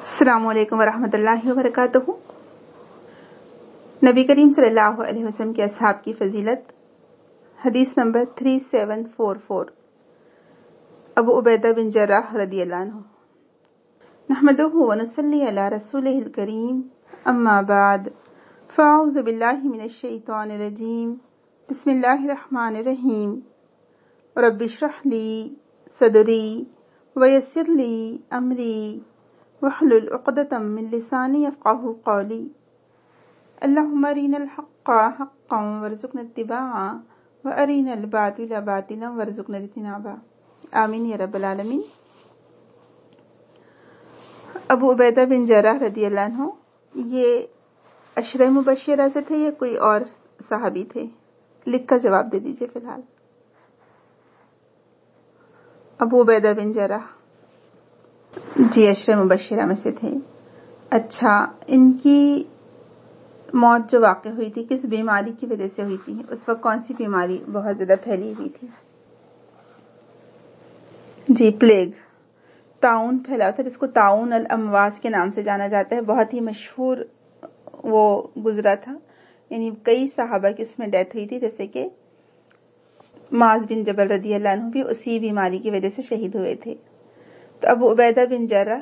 السلام علیکم ورحمۃ اللہ وبرکاتہ۔ نبی کریم صلی اللہ علیہ وسلم کے اصحاب کی فضیلت، حدیث نمبر 3744، ابو عبیدہ بن جراح رضی اللہ عنہ۔ نحمدہ ونصلی علی رسولہ الکریم، اما بعد، فاعوذ باللہ من الشیطان الرجیم، بسم اللہ الرحمن الرحیم۔ رب اشرح لی صدری ویسر لی امری واحلل عقدۃ من لسانی یفقہوا قولی۔ اللہم ارنا الحق حقا وارزقنا اتباعہ وارنا الباطل باطلا وارزقنا اجتنابہ، آمین یا رب العالمین۔ ابو عبیدہ بن جراح رضی اللہ عنہ یہ عشرہ مبشرہ سے تھے یا کوئی اور صحابی تھے؟ لکھ کر جواب دے دیجیے فی الحال۔ ابو عبیدہ بن جراح جی عشرہ مبشرہ میں سے تھے۔ اچھا، ان کی موت جو واقع ہوئی تھی کس بیماری کی وجہ سے ہوئی تھی؟ اس وقت کون سی بیماری بہت زیادہ پھیلی ہوئی تھی؟ جی پلیگ، طاعون پھیلا تھا، جس کو طاعون الامواس کے نام سے جانا جاتا ہے۔ بہت ہی مشہور وہ گزرا تھا، یعنی کئی صحابہ کی اس میں ڈیتھ ہوئی تھی، جیسے کہ معاذ بن جبل رضی اللہ عنہ بھی اسی بیماری کی وجہ سے شہید ہوئے تھے۔ تو ابو عبیدہ بن جراح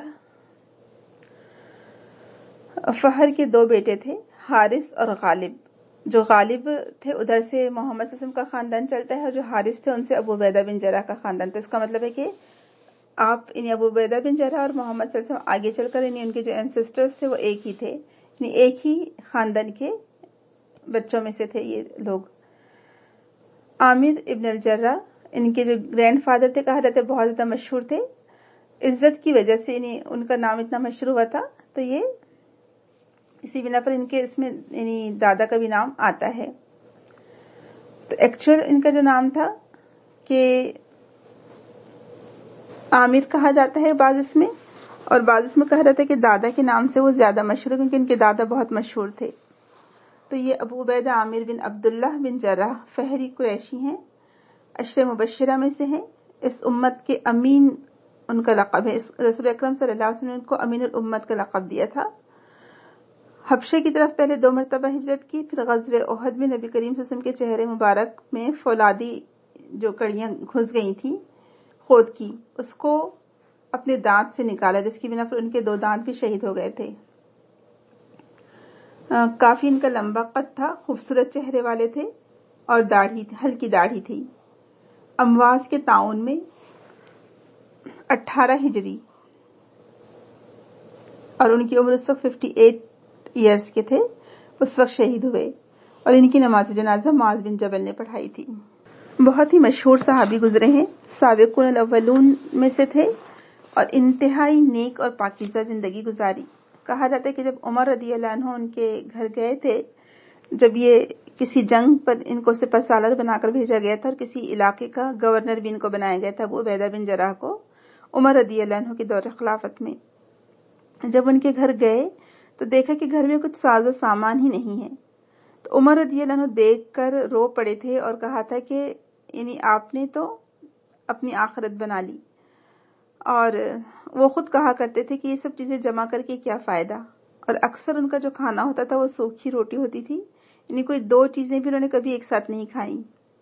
فہر کے دو بیٹے تھے، حارث اور غالب۔ جو غالب تھے ادھر سے محمد صلی اللہ علیہ وسلم کا خاندان چلتا ہے، اور جو حارث تھے ان سے ابو عبیدہ بن جراح کا خاندان۔ تو اس کا مطلب ہے کہ آپ ابو عبیدہ بن جراح اور محمد صلی اللہ علیہ وسلم آگے چل کر ان کے جو اینسسٹرز تھے وہ ایک ہی تھے، یعنی ایک ہی خاندان کے بچوں میں سے تھے یہ لوگ۔ عامر ابن الجراح ان کے جو گرینڈ فادر تھے، کہا جاتا ہے بہت زیادہ مشہور تھے، عزت کی وجہ سے ان کا نام اتنا مشہور ہوا تھا، تو یہ اسی بنا پر ان کے اس میں یعنی دادا کا بھی نام آتا ہے۔ تو ایکچوئل ان کا جو نام تھا کہ عامر کہا جاتا ہے بعض اس میں، اور بعض اس میں کہا جاتا ہے کہ دادا کے نام سے وہ زیادہ مشہور ہے، کیونکہ ان کے دادا بہت مشہور تھے۔ تو یہ ابو عبیدہ عامر بن عبداللہ بن جراح فہری قریشی ہیں، عشرہ مبشرہ میں سے ہیں۔ اس امت کے امین ان کا لقب ہے۔ رسول اکرم صلی اللہ علیہ وسلم نے ان کو امین الامت کا لقب دیا تھا۔ حبشے کی طرف پہلے 2 مرتبہ ہجرت کی، پھر غزوہ احد میں نبی کریم صلی اللہ علیہ وسلم کے چہرے مبارک میں فولادی جو کڑیاں گھس گئی تھیں خود کی، اس کو اپنے دانت سے نکالا، جس کی بنا پر ان کے 2 دانت بھی شہید ہو گئے تھے۔ کافی ان کا لمبا قد تھا، خوبصورت چہرے والے تھے، اور داڑھی ہلکی داڑھی تھی۔ امواس کے طاعون میں 18 ہجری، اور ان کی عمر اس وقت 58 ایئرز کے تھے، اس وقت شہید ہوئے، اور ان کی نماز جنازہ معاذ بن جبل نے پڑھائی تھی۔ بہت ہی مشہور صحابی گزرے ہیں، سابقون الاولون میں سے تھے، اور انتہائی نیک اور پاکیزہ زندگی گزاری۔ کہا جاتا ہے کہ جب عمر رضی اللہ عنہ ان کے گھر گئے تھے، جب یہ کسی جنگ پر ان کو سپہ سالار بنا کر بھیجا گیا تھا، اور کسی علاقے کا گورنر بھی ان کو بنایا گیا تھا ابو عبیدہ بن جراح کو، عمر رضی اللہ عنہ کے دور خلافت میں۔ جب ان کے گھر گئے تو دیکھا کہ گھر میں کچھ ساز و سامان ہی نہیں ہے، تو عمر رضی اللہ عنہ دیکھ کر رو پڑے تھے اور کہا تھا کہ یعنی آپ نے تو اپنی آخرت بنا لی۔ اور وہ خود کہا کرتے تھے کہ یہ سب چیزیں جمع کر کے کیا فائدہ، اور اکثر ان کا جو کھانا ہوتا تھا وہ سوکھی روٹی ہوتی تھی، یعنی کوئی 2 چیزیں بھی انہوں نے کبھی ایک ساتھ نہیں کھائیں۔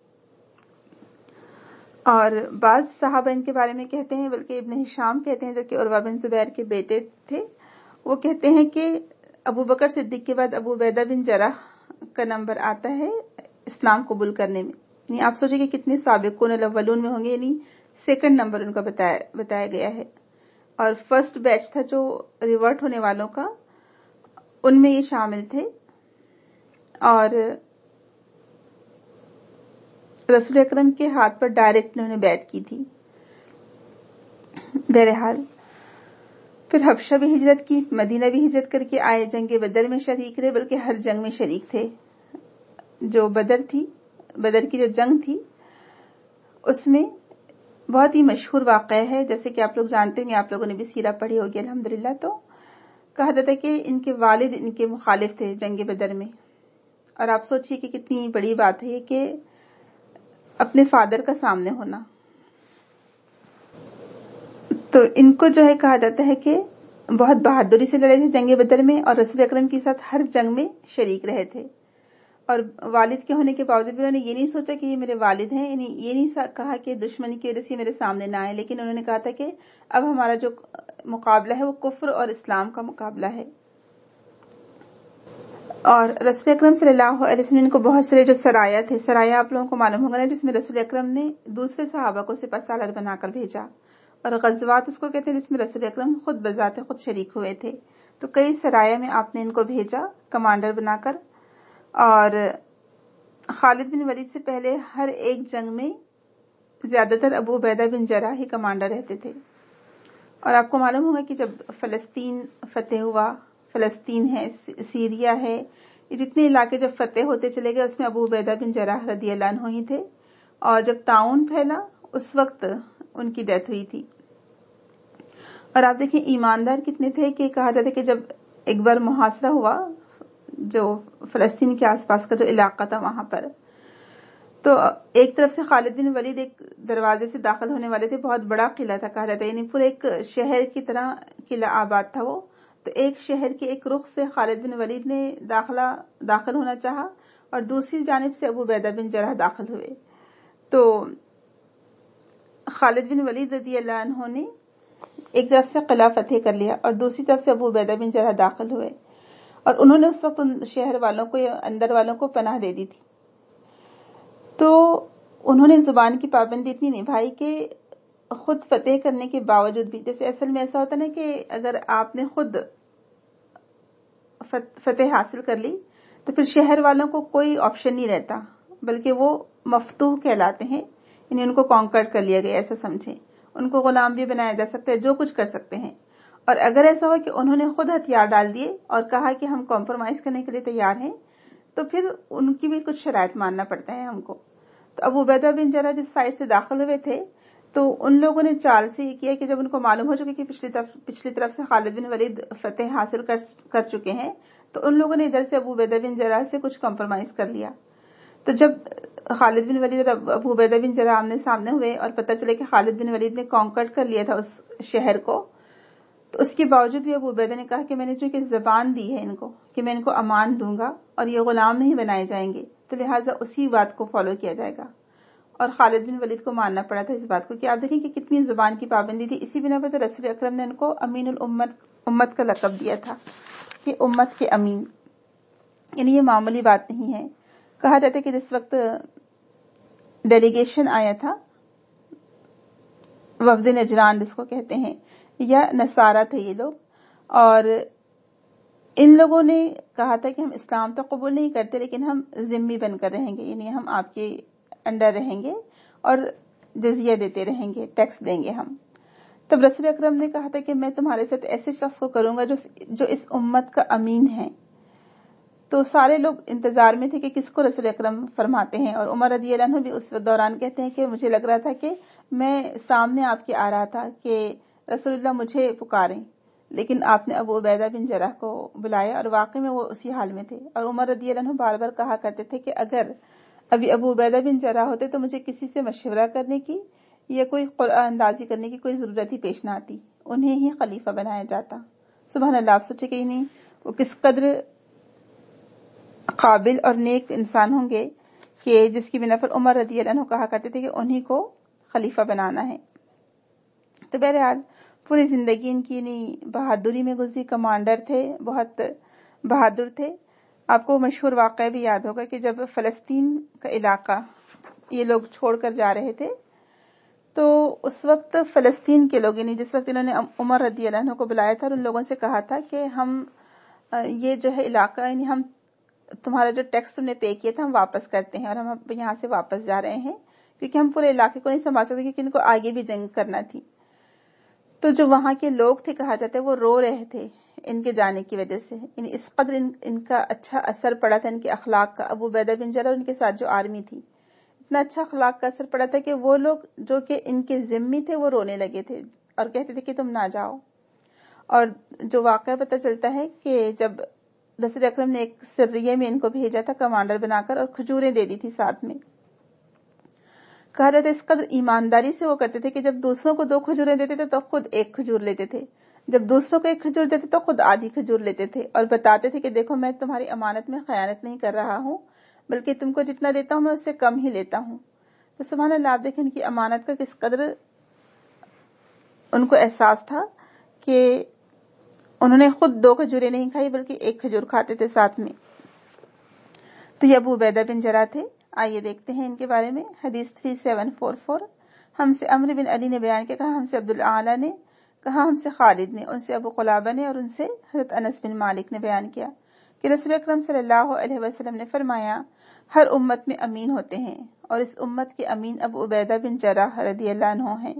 اور بعض صحابہ ان کے بارے میں کہتے ہیں، بلکہ ابن ہشام کہتے ہیں جو کہ عروہ بن زبیر کے بیٹے تھے، وہ کہتے ہیں کہ ابو بکر صدیق کے بعد ابو عبیدہ بن جراح کا نمبر آتا ہے اسلام قبول کرنے میں۔ یعنی آپ سوچیں کہ کتنے سابقون الاولون میں ہوں گے، یعنی 2nd نمبر ان کا بتایا گیا ہے، اور فرسٹ بیچ تھا جو ریورٹ ہونے والوں کا، ان میں یہ شامل تھے۔ اور رسول اکرم کے ہاتھ پر ڈائریکٹ انہوں نے بیعت کی تھی۔ بہرحال پھر حبشہ بھی ہجرت کی، مدینہ بھی ہجرت کر کے آئے، جنگ بدر میں شریک رہے، بلکہ ہر جنگ میں شریک تھے۔ جو بدر کی جو جنگ تھی اس میں بہت ہی مشہور واقعہ ہے، جیسے کہ آپ لوگ جانتے ہوں گے، آپ لوگوں نے بھی سیرہ پڑھی ہوگی الحمدللہ۔ تو کہا جاتا ہے کہ ان کے والد ان کے مخالف تھے جنگ بدر میں، اور آپ سوچئے کہ کتنی بڑی بات ہے کہ اپنے فادر کا سامنے ہونا۔ تو ان کو جو ہے کہا جاتا ہے کہ بہت بہادری سے لڑے تھے جنگ بدر میں، اور رسول اکرم کے ساتھ ہر جنگ میں شریک رہے تھے. اور والد کے ہونے کے باوجود بھی انہوں نے یہ نہیں سوچا کہ یہ میرے والد ہیں، یعنی یہ نہیں کہا کہ دشمنی کی وجہ سے میرے سامنے نہ آئے، لیکن انہوں نے کہا تھا کہ اب ہمارا جو مقابلہ ہے وہ کفر اور اسلام کا مقابلہ ہے. اور رسول اکرم صلی اللہ علیہ وسلم کو بہت سارے جو سرایا تھے، سرایا آپ لوگوں کو معلوم ہوگا نا، جس میں رسول اکرم نے دوسرے صحابہ کو سپہ سالار بنا کر بھیجا، اور غزوات اس کو کہتے ہیں جس میں رسول اکرم خود بذات خود شریک ہوئے تھے. تو کئی سرایا میں آپ نے ان کو بھیجا کمانڈر بنا کر. اور خالد بن ولید سے پہلے ہر ایک جنگ میں زیادہ تر ابو عبیدہ بن جراح ہی کمانڈر رہتے تھے. اور آپ کو معلوم ہوگا کہ جب فلسطین فتح ہوا، فلسطین ہے، سیریا ہے، یہ جتنے علاقے جب فتح ہوتے چلے گئے اس میں ابو عبیدہ بن جراح رضی اللہ عنہ ہی تھے. اور جب طاعون پھیلا اس وقت ان کی ڈیتھ ہوئی تھی. اور آپ دیکھیں ایماندار کتنے تھے کہ کہا جاتا ہے کہ جب ایک بار محاصرہ ہوا جو فلسطین کے آس پاس کا جو علاقہ تھا وہاں پر، تو ایک طرف سے خالد بن ولید ایک دروازے سے داخل ہونے والے تھے، بہت بڑا قلعہ تھا کہا جاتا ہے، یعنی پورے ایک شہر کی طرح قلعہ آباد تھا وہ. تو ایک شہر کے ایک رخ سے خالد بن ولید نے داخل ہونا چاہا، اور دوسری جانب سے ابو عبیدہ بن جراح داخل ہوئے. تو خالد بن ولید رضی اللہ عنہ نے ایک طرف سے قلعہ فتح کر لیا اور دوسری طرف سے ابو عبیدہ بن جراح داخل ہوئے، اور انہوں نے اس وقت ان شہر والوں کو یا اندر والوں کو پناہ دے دی تھی. تو انہوں نے زبان کی پابندی اتنی نبھائی کہ خود فتح کرنے کے باوجود بھی، جیسے اصل میں ایسا ہوتا نا کہ اگر آپ نے خود فتح حاصل کر لی تو پھر شہر والوں کو کوئی آپشن نہیں رہتا، بلکہ وہ مفتوح کہلاتے ہیں، یعنی ان کو کانکر کر لیا گیا ایسا سمجھیں، ان کو غلام بھی بنایا جا سکتا ہے، جو کچھ کر سکتے ہیں. اور اگر ایسا ہو کہ انہوں نے خود ہتھیار ڈال دیے اور کہا کہ ہم کمپرومائز کرنے کے لیے تیار ہیں، تو پھر ان کی بھی کچھ شرائط ماننا پڑتا ہے ہم کو. تو ابو عبیدہ بن جراح جس سائڈ سے داخل ہوئے تھے تو ان لوگوں نے چال سے یہ کیا کہ جب ان کو معلوم ہو چکے کہ پچھلی طرف سے خالد بن ولید فتح حاصل کر چکے ہیں، تو ان لوگوں نے ادھر سے ابو عبیدہ بن جراح سے کچھ کمپرومائز کر لیا. تو جب خالد بن ولید اور ابو عبیدہ بن جراح آمنے سامنے ہوئے اور پتہ چلے کہ خالد بن ولید نے کانکر کر لیا تھا اس شہر کو، تو اس کے باوجود بھی ابو عبیدہ نے کہا کہ میں نے چونکہ زبان دی ہے ان کو کہ میں ان کو امان دوں گا اور یہ غلام نہیں بنائے جائیں گے، تو لہٰذا اسی بات کو فالو کیا جائے گا. اور خالد بن ولید کو ماننا پڑا تھا اس بات کو کہ آپ دیکھیں کہ کتنی زبان کی پابندی تھی. اسی بنا پر تو رسول اکرم نے ان کو امین امت کا لقب دیا تھا کہ امت کے امین، یعنی یہ معمولی بات نہیں ہے. کہا جاتا ہے کہ جس وقت ڈیلیگیشن آیا تھا، وفد نجران جس کو کہتے ہیں، یا نصارہ تھے یہ لوگ، اور ان لوگوں نے کہا تھا کہ ہم اسلام تو قبول نہیں کرتے لیکن ہم ذمہ بن کر رہیں گے، یعنی ہم آپ کے انڈر رہیں گے اور جزیہ دیتے رہیں گے، ٹیکس دیں گے ہم. تب رسول اکرم نے کہا تھا کہ میں تمہارے ساتھ ایسے شخص کو کروں گا جو اس امت کا امین ہے. تو سارے لوگ انتظار میں تھے کہ کس کو رسول اکرم فرماتے ہیں. اور عمر رضی اللہ عنہ بھی اس دوران کہتے ہیں کہ مجھے لگ رہا تھا کہ میں سامنے آپ کے آ رہا تھا کہ رسول اللہ مجھے پکاریں، لیکن آپ نے ابو عبیدہ بن جراح کو بلایا، اور واقعی میں وہ اسی حال میں تھے. اور عمر رضی اللہ عنہ بار بار کہا کرتے تھے کہ اگر ابھی ابو عبیدہ بن جراح ہوتے تو مجھے کسی سے مشورہ کرنے کی یا کوئی قرآن اندازی کرنے کی کوئی ضرورت ہی پیش نہ آتی، انہیں ہی خلیفہ بنایا جاتا. سبحان اللہ. آپ سوچے کہ نہیں وہ کس قدر قابل اور نیک انسان ہوں گے کہ جس کی بنا پر عمر رضی اللہ عنہ کہا کرتے تھے کہ انہی کو خلیفہ بنانا ہے. تو بہرحال پوری زندگی ان کی بہادری میں گزری. کمانڈر تھے، بہت بہادر تھے. آپ کو مشہور واقعہ بھی یاد ہوگا کہ جب فلسطین کا علاقہ یہ لوگ چھوڑ کر جا رہے تھے تو اس وقت فلسطین کے لوگ، یعنی جس وقت انہوں نے عمر رضی اللہ عنہ کو بلایا تھا اور ان لوگوں سے کہا تھا کہ ہم یہ جو ہے علاقہ، یعنی ہم تمہارا جو ٹیکس تم نے پے کیا تھا ہم واپس کرتے ہیں، اور ہم یہاں سے واپس جا رہے ہیں کیونکہ ہم پورے علاقے کو نہیں سنبھال سکتے کیونکہ ان کو آگے بھی جنگ کرنا تھی. تو جو وہاں کے لوگ تھے کہا جاتا ہے وہ رو رہے تھے ان کے جانے کی وجہ سے، یعنی اس قدر ان کا اچھا اثر پڑا تھا ان کے اخلاق کا. ابو عبیدہ بن جراح اور ان کے ساتھ جو آرمی تھی، اتنا اچھا اخلاق کا اثر پڑا تھا کہ وہ لوگ جو کہ ان کے ذمہ تھے وہ رونے لگے تھے اور کہتے تھے کہ تم نہ جاؤ. اور جو واقعہ پتہ چلتا ہے کہ جب رسول اکرم نے ایک سریے میں ان کو بھیجا تھا کمانڈر بنا کر، اور کھجوریں دے دی تھی ساتھ میں. کہا جاتا ہے اس قدر ایمانداری سے وہ کرتے تھے کہ جب دوسروں کو 2 کھجوریں دیتے تھے تو خود 1 کھجور لیتے تھے. جب دوسروں کو ایک کھجور دیتے تو خود آدھی کھجور لیتے تھے اور بتاتے تھے کہ دیکھو میں تمہاری امانت میں خیانت نہیں کر رہا ہوں، بلکہ تم کو جتنا دیتا ہوں میں اس سے کم ہی لیتا ہوں۔ تو سبحان اللہ، آپ دیکھیں ان کی امانت کا کس قدر ان کو احساس تھا کہ انہوں نے خود 2 کھجوریں نہیں کھائی بلکہ 1 کھجور کھاتے تھے ساتھ میں۔ تو یہ ابو عبیدہ بن جراح تھے۔ آئیے دیکھتے ہیں ان کے بارے میں۔ حدیث 3744، ہم سے عمرو بن علی نے بیان کیا، کہا ہم سے عبد الاعلی نے، کہا ہم سے خالد نے، ان سے ابو قلابہ نے، اور ان سے حضرت انس بن مالک نے بیان کیا کہ رسول اکرم صلی اللہ علیہ وسلم نے فرمایا ہر امت میں امین ہوتے ہیں، اور اس امت کے امین ابو عبیدہ بن جراح رضی اللہ عنہ ہیں۔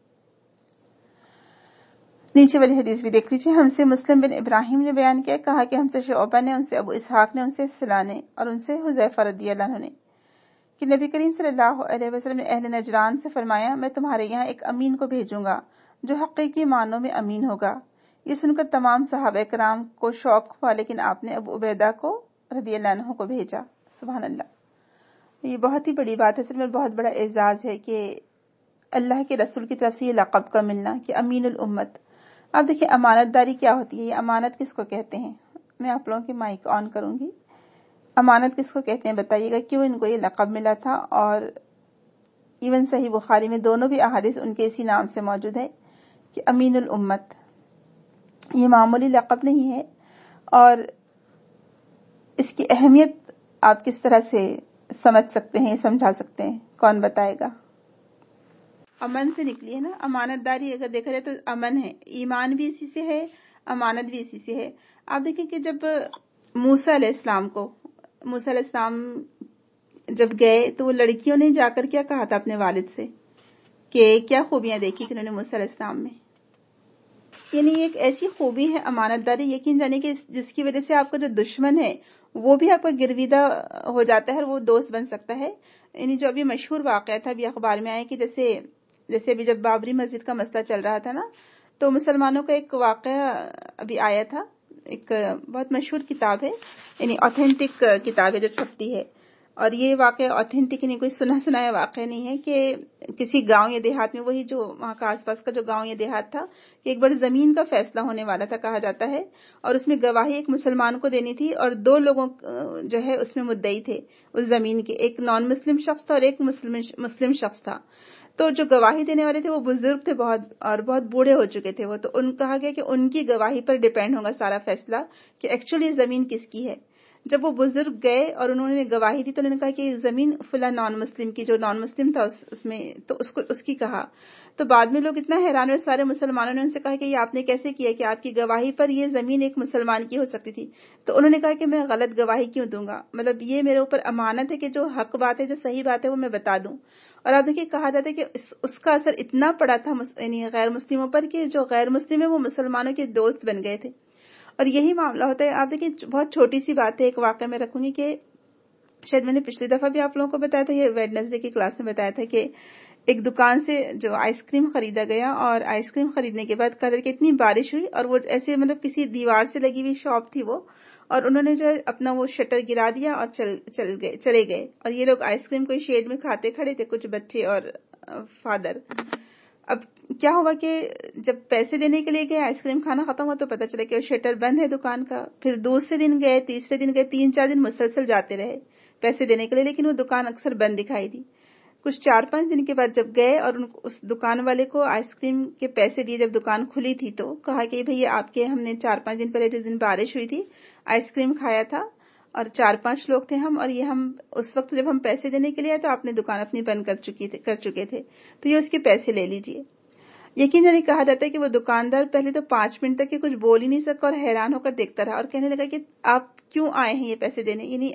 نیچے والی حدیث بھی دیکھ لیجیے۔ ہم سے مسلم بن ابراہیم نے بیان کیا، کہا کہ ہم سے شعبہ نے، ان سے ابو اسحاق نے، ان سے سلا نے، اور ان سے حذیفہ رضی اللہ عنہ نے کہ نبی کریم صلی اللہ علیہ وسلم نے اہل نجران سے فرمایا میں تمہارے یہاں ایک امین کو بھیجوں گا جو حقیقی معنوں میں امین ہوگا۔ یہ سن کر تمام صحابہ کرام کو شوق ہوا، لیکن آپ نے ابو عبیدہ کو رضی اللہ عنہ کو بھیجا۔ سبحان اللہ، یہ بہت ہی بڑی بات ہے، اصل میں بہت بڑا اعزاز ہے کہ اللہ کے رسول کی طرف سے یہ لقب کا ملنا کہ امین الامت۔ اب دیکھیں امانت داری کیا ہوتی ہے، یہ امانت کس کو کہتے ہیں؟ میں آپ لوگوں کی مائک آن کروں گی۔ امانت کس کو کہتے ہیں بتائیے گا، کیوں ان کو یہ لقب ملا تھا؟ اور ایون صحیح بخاری میں دونوں بھی احادیث ان کے اسی نام سے موجود ہے کہ امین الامت۔ یہ معمولی لقب نہیں ہے، اور اس کی اہمیت آپ کس طرح سے سمجھ سکتے ہیں، سمجھا سکتے ہیں؟ کون بتائے گا؟ امن سے نکلی ہے نا، امانت داری اگر دیکھا جائے تو امن ہے، ایمان بھی اسی سے ہے، امانت بھی اسی سے ہے۔ آپ دیکھیں کہ جب موسیٰ علیہ السلام جب گئے تو وہ لڑکیوں نے جا کر کیا کہا تھا اپنے والد سے، کہ کیا خوبیاں دیکھی تھی انہوں نے موسیٰ علیہ السلام میں؟ یعنی ایک ایسی خوبی ہے امانت داری، یقین جانے کہ جس کی وجہ سے آپ کا جو دشمن ہے وہ بھی آپ کا گرویدہ ہو جاتا ہے اور وہ دوست بن سکتا ہے۔ یعنی جو ابھی مشہور واقعہ تھا، ابھی اخبار میں آیا کہ جیسے ابھی جب بابری مسجد کا مسئلہ چل رہا تھا نا، تو مسلمانوں کا ایک واقعہ ابھی آیا تھا، ایک بہت مشہور کتاب ہے، یعنی آتھینٹک کتاب ہے جو چھپتی ہے، اور یہ واقعہ آتھینٹک نہیں، کوئی سنا سنایا واقعہ نہیں ہے، کہ کسی گاؤں یا دیہات میں، وہی جو وہاں کا آس پاس کا جو گاؤں یا دیہات تھا، کہ ایک بڑی زمین کا فیصلہ ہونے والا تھا کہا جاتا ہے، اور اس میں گواہی ایک مسلمان کو دینی تھی، اور 2 لوگوں جو ہے اس میں مدعی تھے اس زمین کے، ایک نان مسلم شخص تھا اور ایک مسلم شخص تھا۔ تو جو گواہی دینے والے تھے وہ بزرگ تھے بہت، اور بہت بوڑھے ہو چکے تھے وہ، تو ان کہا گیا کہ ان کی گواہی پر ڈیپینڈ ہوگا سارا فیصلہ کہ ایکچولی زمین کس کی ہے۔ جب وہ بزرگ گئے اور انہوں نے گواہی دی تو انہوں نے کہا کہ زمین فلاں نان مسلم کی، جو نان مسلم تھا اس میں، تو اس کی کہا۔ تو بعد میں لوگ اتنا حیران ہوئے، سارے مسلمانوں نے ان سے کہا کہ یہ آپ نے کیسے کیا کہ آپ کی گواہی پر یہ زمین ایک مسلمان کی ہو سکتی تھی؟ تو انہوں نے کہا کہ میں غلط گواہی کیوں دوں گا، مطلب یہ میرے اوپر امانت ہے کہ جو حق بات ہے، جو صحیح بات ہے وہ میں بتا دوں۔ اور آپ دیکھیے کہا جاتا ہے کہ اس کا اثر اتنا پڑا تھا یعنی غیر مسلموں پر کہ جو غیر مسلم ہے وہ مسلمانوں کے دوست بن گئے تھے۔ اور یہی معاملہ ہوتا ہے، آپ دیکھیں بہت چھوٹی سی بات ہے، ایک واقعہ میں رکھوں گی کہ شاید میں نے پچھلی دفعہ بھی آپ لوگوں کو بتایا تھا، یہ ویڈنسڈے کی کلاس میں بتایا تھا کہ ایک دکان سے جو آئس کریم خریدا گیا، اور آئس کریم خریدنے کے بعد قدر کہ اتنی بارش ہوئی، اور وہ ایسے مطلب کسی دیوار سے لگی ہوئی شاپ تھی وہ، اور انہوں نے جو اپنا وہ شٹر گرا دیا اور چلے گئے، اور یہ لوگ آئس کریم کوئی شیڈ میں کھاتے کھڑے تھے، کچھ بچے اور فادر۔ اب کیا ہوا کہ جب پیسے دینے کے لیے گئے، آئس کریم کھانا ختم ہوا تو پتہ چلا کہ وہ شٹر بند ہے دکان کا۔ پھر دوسرے دن گئے، تیسرے دن گئے، 3-4 دن مسلسل جاتے رہے پیسے دینے کے لیے، لیکن وہ دکان اکثر بند دکھائی دی۔ کچھ 4-5 دن کے بعد جب گئے اور اس دکان والے کو آئس کریم کے پیسے دیے، جب دکان کھلی تھی تو کہا کہ بھئی آپ کے، ہم نے 4-5 دن پہلے جس دن بارش ہوئی تھی آئس کریم کھایا تھا، اور 4-5 لوگ تھے ہم، اور یہ ہم اس وقت جب ہم پیسے دینے کے لیے آئے تو آپ نے دکان اپنی بند کر چکے تھے، تو یہ اس کے پیسے لے لیجئے۔ یقین جانے کہا جاتا ہے کہ وہ دکاندار پہلے تو 5 منٹ تک کچھ بول ہی نہیں سکا، اور حیران ہو کر دیکھتا رہا، اور کہنے لگا کہ آپ کیوں آئے ہیں یہ پیسے دینے، یعنی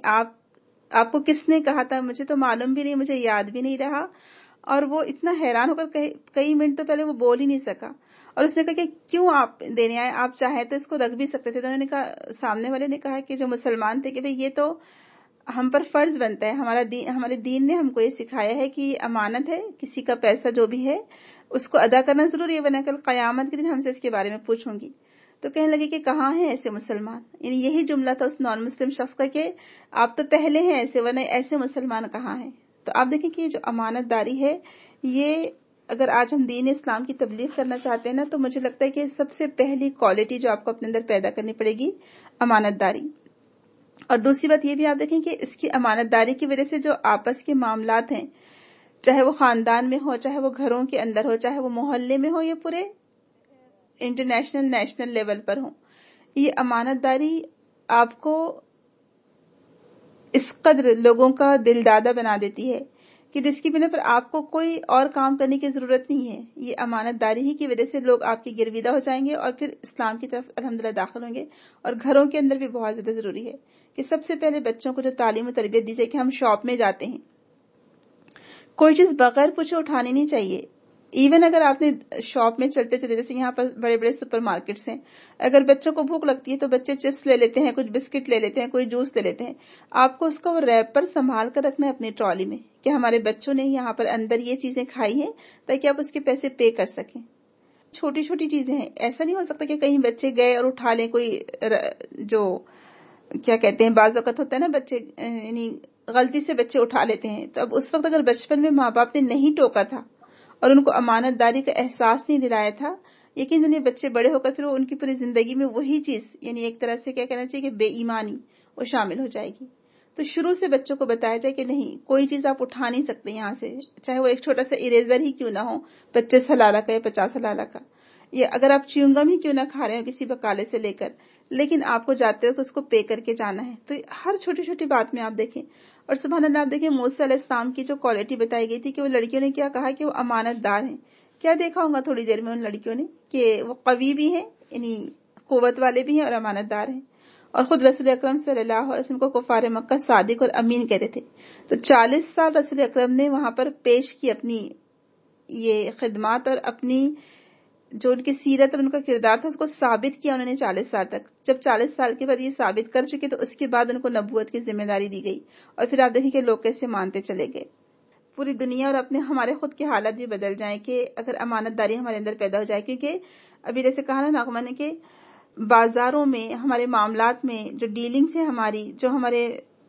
آپ کو کس نے کہا تھا، مجھے تو معلوم بھی نہیں، مجھے یاد بھی نہیں رہا۔ اور وہ اتنا حیران ہو کر کئی منٹ تو پہلے وہ بول ہی نہیں سکا، اور اس نے کہا کہ کیوں آپ دینے آئے، آپ چاہے تو اس کو رکھ بھی سکتے تھے۔ تو انہوں نے کہا، سامنے والے نے کہا کہ جو مسلمان تھے، کہ بھئی یہ تو ہم پر فرض بنتا ہے، ہمارے دین نے ہم کو یہ سکھایا ہے کہ یہ امانت ہے، کسی کا پیسہ جو بھی ہے اس کو ادا کرنا ضروری ہے، ورنہ کل قیامت کے دن ہم سے اس کے بارے میں پوچھوں گی۔ تو کہنے لگے کہ کہاں ہیں ایسے مسلمان، یعنی یہی جملہ تھا اس نان مسلم شخص کا کہ آپ تو پہلے ہیں ایسے، ورنہ ایسے مسلمان کہاں ہیں۔ تو آپ دیکھیں کہ یہ جو امانت داری ہے، یہ اگر آج ہم دین اسلام کی تبلیغ کرنا چاہتے ہیں نا، تو مجھے لگتا ہے کہ سب سے پہلی کوالٹی جو آپ کو اپنے اندر پیدا کرنی پڑے گی، امانت داری. اور دوسری بات یہ بھی آپ دیکھیں کہ اس کی امانت داری کی وجہ سے جو آپس کے معاملات ہیں، چاہے وہ خاندان میں ہو، چاہے وہ گھروں کے اندر ہو، چاہے وہ محلے میں ہو، یا پورے انٹرنیشنل نیشنل لیول پر ہو، یہ امانت داری آپ کو اس قدر لوگوں کا دل دادا بنا دیتی ہے کہ جس کی بنا پر آپ کو کوئی اور کام کرنے کی ضرورت نہیں ہے. یہ امانت داری ہی کی وجہ سے لوگ آپ کی گرویدہ ہو جائیں گے اور پھر اسلام کی طرف الحمدللہ داخل ہوں گے. اور گھروں کے اندر بھی بہت زیادہ ضروری ہے کہ سب سے پہلے بچوں کو جو تعلیم و تربیت دی جائے کہ ہم شاپ میں جاتے ہیں، کوئی چیز بغیر پوچھے اٹھانی نہیں چاہیے. ایون اگر آپ نے شاپ میں چلتے چلتے، جیسے یہاں پر بڑے بڑے سپر مارکیٹس ہیں، اگر بچوں کو بھوک لگتی ہے تو بچے چپس لے لیتے ہیں، کچھ بسکٹ لے لیتے ہیں، کوئی جوس لے لیتے ہیں. آپ کو اس کا وہ ریپر سنبھال کر رکھنا ہے اپنی ٹرالی میں کہ ہمارے بچوں نے یہاں پر اندر یہ چیزیں کھائی ہیں، تاکہ آپ اس کے پیسے پے کر سکیں. چھوٹی چھوٹی چیزیں ہیں. ایسا نہیں ہو سکتا کہ کہیں بچے گئے اور اٹھا لیں کوئی جو کیا کہتے ہیں، بعض اوقات ہوتا ہے نا بچے یعنی غلطی سے بچے اٹھا لیتے ہیں. تو اب اس وقت اگر بچپن میں ماں باپ نے نہیں ٹوکا تھا اور ان کو امانت داری کا احساس نہیں دلایا تھا، یقیناً بچے بڑے ہو کر پھر وہ ان کی پوری زندگی میں وہی چیز، یعنی ایک طرح سے کیا کہنا چاہیے کہ بے ایمانی وہ شامل ہو جائے گی. تو شروع سے بچوں کو بتایا جائے کہ نہیں، کوئی چیز آپ اٹھا نہیں سکتے یہاں سے، چاہے وہ ایک چھوٹا سا اریزر ہی کیوں نہ ہو 25 سالہ کا یا 50 سالہ کا، یا اگر آپ چیونگم ہی کیوں نہ کھا رہے ہو کسی بکالے سے لے کر، لیکن آپ کو جاتے ہو کہ اس کو پے کر کے جانا ہے. تو ہر چھوٹی چھوٹی بات میں آپ دیکھیں. اور سبحان اللہ، آپ دیکھیں موسیٰ علیہ السلام کی جو کوالٹی بتائی گئی تھی کہ وہ لڑکیوں نے کیا کہا کہ وہ امانت دار ہیں. کیا دیکھا ہوگا تھوڑی دیر میں ان لڑکیوں نے کہ وہ قوی بھی ہیں، یعنی قوت والے بھی ہیں، اور امانت دار ہیں. اور خود رسول اکرم صلی اللہ علیہ وسلم کو کفار مکہ صادق اور امین کہتے تھے. تو 40 سال رسول اکرم نے وہاں پر پیش کی اپنی یہ خدمات، اور اپنی جو ان کی سیرت اور ان کا کردار تھا اس کو ثابت کیا انہوں نے 40 سال تک. جب 40 سال کے بعد یہ ثابت کر چکے تو اس کے بعد ان کو نبوت کی ذمہ داری دی گئی. اور پھر آپ دیکھیں کہ لوگ کیسے مانتے چلے گئے. پوری دنیا اور اپنے ہمارے خود کے حالت بھی بدل جائیں کہ اگر امانت داری ہمارے اندر پیدا ہو جائے. کیونکہ ابھی جیسے کہا نا نغمہ نے کہ بازاروں میں، ہمارے معاملات میں جو ڈیلنگز ہیں ہماری، جو ہمارے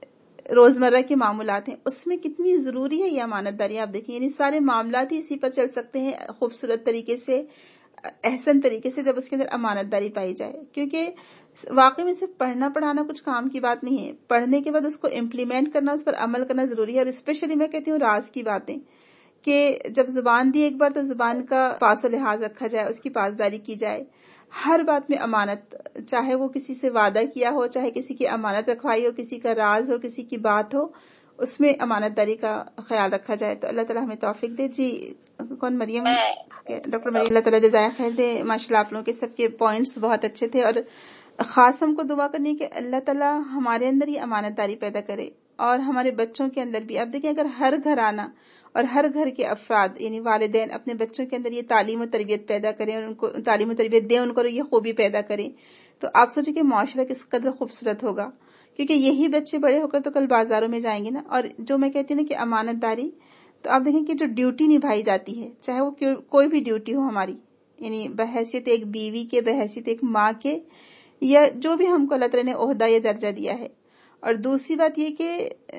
روزمرہ کے معاملات ہیں، اس میں کتنی ضروری ہے یہ امانت داری. آپ دیکھیں یعنی سارے معاملات ہی اسی پر چل سکتے ہیں خوبصورت طریقے سے، احسن طریقے سے، جب اس کے اندر امانت داری پائی جائے. کیونکہ واقعی میں صرف پڑھنا پڑھانا کچھ کام کی بات نہیں ہے، پڑھنے کے بعد اس کو امپلیمنٹ کرنا، اس پر عمل کرنا ضروری ہے. اور اسپیشلی میں کہتی ہوں راز کی باتیں، کہ جب زبان دی ایک بار تو زبان کا پاس و لحاظ رکھا جائے، اس کی پاسداری کی جائے. ہر بات میں امانت، چاہے وہ کسی سے وعدہ کیا ہو، چاہے کسی کی امانت رکھوائی ہو، کسی کا راز ہو، کسی کی بات ہو، اس میں امانت داری کا خیال رکھا جائے. تو اللہ تعالیٰ ہمیں توفیق دے. جی کون؟ مریم، ڈاکٹر مریم. اللہ تعالیٰ جزائے خیر دے. ماشاء اللہ آپ لوگوں کے سب کے پوائنٹس بہت اچھے تھے. اور خاص ہم کو دعا کرنی کہ اللہ تعالیٰ ہمارے اندر یہ امانت داری پیدا کرے اور ہمارے بچوں کے اندر بھی. اب دیکھیں اگر ہر گھرانہ اور ہر گھر کے افراد یعنی والدین اپنے بچوں کے اندر یہ تعلیم و تربیت پیدا کریں اور ان کو تعلیم و تربیت دیں، ان کو یہ خوبی پیدا کریں، تو آپ سوچیں کہ معاشرہ کس قدر خوبصورت ہوگا. کیونکہ یہی بچے بڑے ہو کر تو کل بازاروں میں جائیں گے نا. اور جو میں کہتی ہوں نا کہ امانت داری، تو آپ دیکھیں کہ جو ڈیوٹی نبھائی جاتی ہے، چاہے وہ کوئی بھی ڈیوٹی ہو ہماری، یعنی بحیثیت ایک بیوی کے، بحیثیت ایک ماں کے، یا جو بھی ہم کو اللہ تعالیٰ نے عہدہ یا درجہ دیا ہے. اور دوسری بات یہ کہ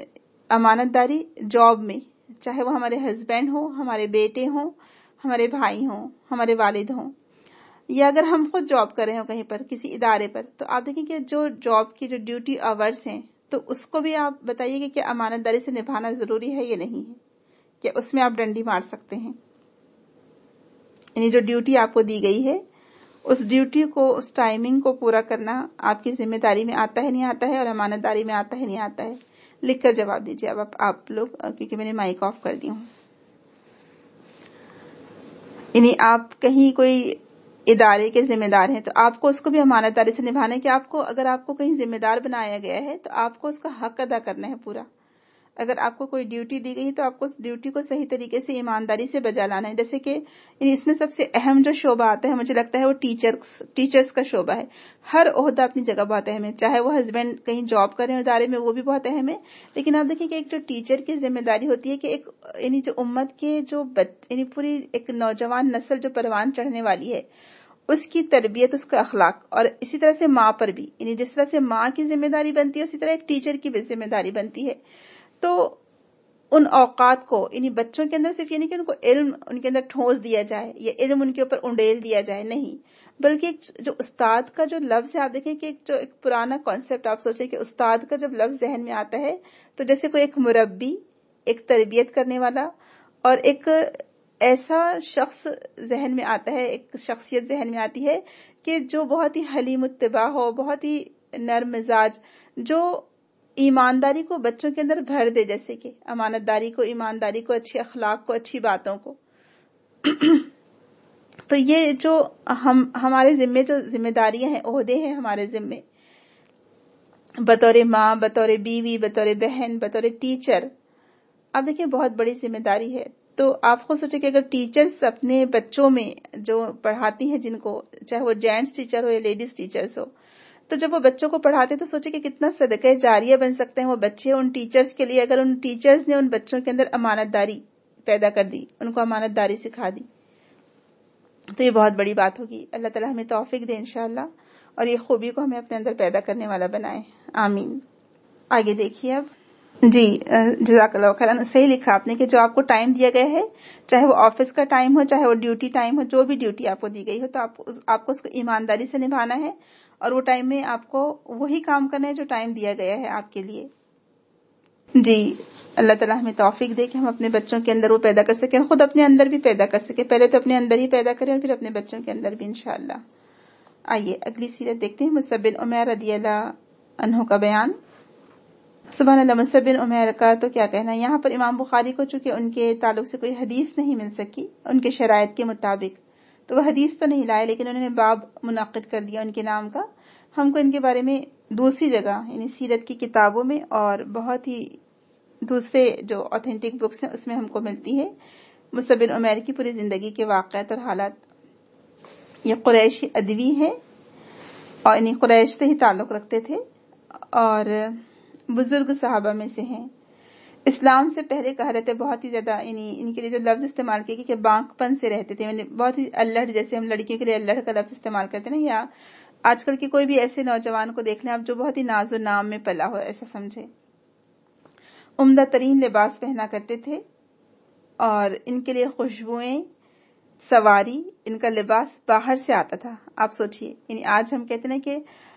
امانت داری جاب میں، چاہے وہ ہمارے ہسبینڈ ہوں، ہمارے بیٹے ہوں، ہمارے بھائی ہوں، ہمارے والد ہوں، یا اگر ہم خود جاب کر رہے ہوں کہیں پر کسی ادارے پر، تو آپ دیکھیں کہ جو جاب کی جو ڈیوٹی آورز ہیں، تو اس کو بھی آپ بتائیے کہ کیا امانت داری سے نبھانا ضروری ہے یا نہیں ہے، کہ اس میں آپ ڈنڈی مار سکتے ہیں. یعنی جو ڈیوٹی آپ کو دی گئی ہے، اس ڈیوٹی کو، اس ٹائمنگ کو پورا کرنا آپ کی ذمہ داری میں آتا ہے نہیں آتا ہے، اور امانت داری میں آتا ہے نہیں آتا ہے. لکھ کر جواب دیجیے اب آپ لوگ، کیونکہ میں نے مائک آف کر دی ہوں. یعنی آپ کہیں کوئی ادارے کے ذمہ دار ہیں تو آپ کو اس کو بھی امانت داری سے نبھانا ہے کہ آپ کو، اگر آپ کو کہیں ذمہ دار بنایا گیا ہے تو آپ کو اس کا حق ادا کرنا ہے پورا. اگر آپ کو کوئی ڈیوٹی دی گئی تو آپ کو اس ڈیوٹی کو صحیح طریقے سے ایمانداری سے بجا لانا ہے. جیسے کہ اس میں سب سے اہم جو شعبہ آتا ہے مجھے لگتا ہے وہ ٹیچرز کا شعبہ ہے. ہر عہدہ اپنی جگہ بہت اہم ہے، چاہے وہ ہسبینڈ کہیں جاب کریں ادارے میں، وہ بھی بہت اہم ہے. لیکن آپ دیکھیں کہ ایک جو ٹیچر کی ذمہ داری ہوتی ہے کہ ایک یعنی جو امت کے جو یعنی پوری ایک نوجوان نسل جو پروان چڑھنے والی ہے، اس کی تربیت، اس کا اخلاق. اور اسی طرح سے ماں پر بھی، یعنی جس طرح سے ماں کی ذمہ داری بنتی ہے اسی طرح ایک ٹیچر کی بھی ذمہ داری بنتی ہے. تو ان اوقات کو یعنی بچوں کے اندر صرف یہ نہیں کہ ان کو علم ان کے اندر ٹھونس دیا جائے یا علم ان کے اوپر انڈیل دیا جائے، نہیں، بلکہ ایک جو استاد کا جو لفظ ہے، آپ دیکھیں کہ ایک پرانا کانسیپٹ آپ سوچیں کہ استاد کا جب لفظ ذہن میں آتا ہے تو جیسے کوئی ایک مربی، ایک تربیت کرنے والا اور ایک ایسا شخص ذہن میں آتا ہے، ایک شخصیت ذہن میں آتی ہے کہ جو بہت ہی حلیم الطبع ہو، بہت ہی نرم مزاج، جو ایمانداری کو بچوں کے اندر بھر دے، جیسے کہ امانت داری کو، ایمانداری کو، اچھے اخلاق کو، اچھی باتوں کو۔ تو یہ جو ہمارے ذمے جو ذمہ داریاں ہیں، عہدے ہیں ہمارے ذمے، بطور ماں، بطور بیوی، بطور بہن، بطور ٹیچر، آپ دیکھیں بہت بڑی ذمہ داری ہے۔ تو آپ خود سوچیں کہ اگر ٹیچرز اپنے بچوں میں جو پڑھاتی ہیں، جن کو چاہے وہ جینٹس ٹیچر ہو یا لیڈیز ٹیچرز ہو، تو جب وہ بچوں کو پڑھاتے تو سوچے کہ کتنا صدقہ جاریہ بن سکتے ہیں وہ بچے ان ٹیچرز کے لیے، اگر ان ٹیچرز نے ان بچوں کے اندر امانت داری پیدا کر دی، ان کو امانت داری سکھا دی، تو یہ بہت بڑی بات ہوگی۔ اللہ تعالیٰ ہمیں توفیق دے انشاءاللہ، اور یہ خوبی کو ہمیں اپنے اندر پیدا کرنے والا بنائے، آمین۔ آگے دیکھیے اب۔ جی جزاک اللہ خیرا، صحیح لکھا آپ نے کہ جو آپ کو ٹائم دیا گیا ہے، چاہے وہ آفس کا ٹائم ہو، چاہے وہ ڈیوٹی ٹائم ہو، جو بھی ڈیوٹی آپ کو دی گئی ہو، تو آپ کو اس کو ایمانداری سے نبھانا ہے، اور وہ ٹائم میں آپ کو وہی کام کرنا ہے جو ٹائم دیا گیا ہے آپ کے لیے۔ جی اللہ تعالیٰ ہمیں توفیق دے کہ ہم اپنے بچوں کے اندر وہ پیدا کر سکیں، خود اپنے اندر بھی پیدا کر سکیں، پہلے تو اپنے اندر ہی پیدا کریں اور پھر اپنے بچوں کے اندر بھی انشاءاللہ۔ آئیے اگلی سیرت دیکھتے ہیں، مصعب بن عمیر رضی اللہ عنہ کا بیان۔ سبحان اللہ، مصعب بن عمیر کا تو کیا کہنا ہے۔ یہاں پر امام بخاری کو چونکہ ان کے تعلق سے کوئی حدیث نہیں مل سکی ان کے شرائط کے مطابق، تو وہ حدیث تو نہیں لائے، لیکن انہوں نے باب منعقد کر دیا ان کے نام کا۔ ہم کو ان کے بارے میں دوسری جگہ یعنی سیرت کی کتابوں میں اور بہت ہی دوسرے جو اوتھینٹک بکس ہیں اس میں ہم کو ملتی ہے مصعب بن عمیر کی پوری زندگی کے واقعات اور حالات۔ یہ قریشی ادوی ہے اور انہیں قریش سے ہی تعلق رکھتے تھے اور بزرگ صحابہ میں سے ہیں۔ اسلام سے پہلے کہا رہتے بہت ہی زیادہ یعنی ان کے لیے جو لفظ استعمال کیے کہ بانک پن سے رہتے تھے، یعنی بہت ہی اللڑ، جیسے ہم لڑکیوں کے لیے اللڑ کا لفظ استعمال کرتے ہیں نا، یا آج کل کے کوئی بھی ایسے نوجوان کو دیکھ لیں آپ جو بہت ہی ناز و نام میں پلا ہو، ایسا سمجھے۔ عمدہ ترین لباس پہنا کرتے تھے اور ان کے لیے خوشبوئیں، سواری، ان کا لباس باہر سے آتا تھا۔ آپ سوچئے، یعنی آج ہم کہتے ہیں کہ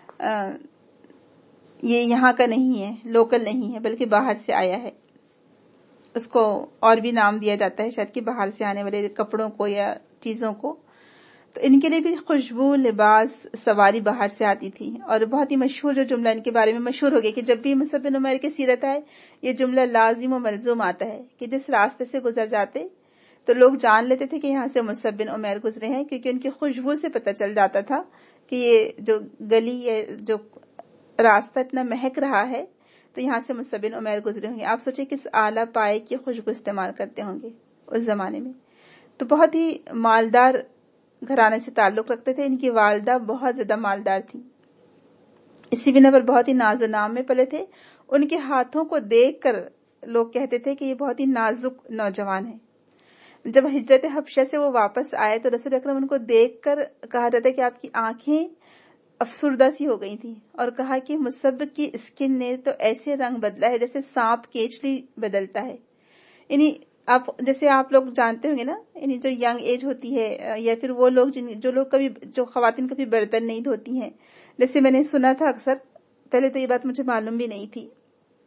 یہ یہاں کا نہیں ہے، لوکل نہیں ہے، بلکہ باہر سے آیا ہے، اس کو اور بھی نام دیا جاتا ہے شاید کہ باہر سے آنے والے کپڑوں کو یا چیزوں کو۔ تو ان کے لیے بھی خوشبو، لباس، سواری باہر سے آتی تھی۔ اور بہت ہی مشہور جو جملہ ان کے بارے میں مشہور ہو گیا کہ جب بھی مصعب بن عمیر کی سیرت آئے یہ جملہ لازم و ملزوم آتا ہے کہ جس راستے سے گزر جاتے تو لوگ جان لیتے تھے کہ یہاں سے مصعب بن عمیر گزرے ہیں، کیونکہ ان کی خوشبو سے پتہ چل جاتا تھا کہ یہ جو گلی، یہ جو راستہ اتنا مہک رہا ہے تو یہاں سے مصعب بن عمیر گزرے ہوں گے۔ آپ سوچیں کس اعلیٰ پائے کی خوشبو استعمال کرتے ہوں گے اس زمانے میں۔ تو بہت ہی مالدار گھرانے سے تعلق رکھتے تھے، ان کی والدہ بہت زیادہ مالدار تھی، اسی بنا پر بہت ہی ناز و نام میں پلے تھے۔ ان کے ہاتھوں کو دیکھ کر لوگ کہتے تھے کہ یہ بہت ہی نازک نوجوان ہے۔ جب ہجرت حبشہ سے وہ واپس آئے تو رسول اکرم ان کو دیکھ کر کہا جاتا ہے کہ آپ کی آنکھیں افسردہ سی ہو گئی تھیں، اور کہا کہ مصعب کی اسکن نے تو ایسے رنگ بدلا ہے جیسے سانپ کیچلی بدلتا ہے۔ یعنی جیسے آپ لوگ جانتے ہوں گے نا، یعنی جو ینگ ایج ہوتی ہے یا پھر وہ لوگ جو خواتین کبھی برتن نہیں دھوتی ہیں، جیسے میں نے سنا تھا اکثر، پہلے تو یہ بات مجھے معلوم بھی نہیں تھی۔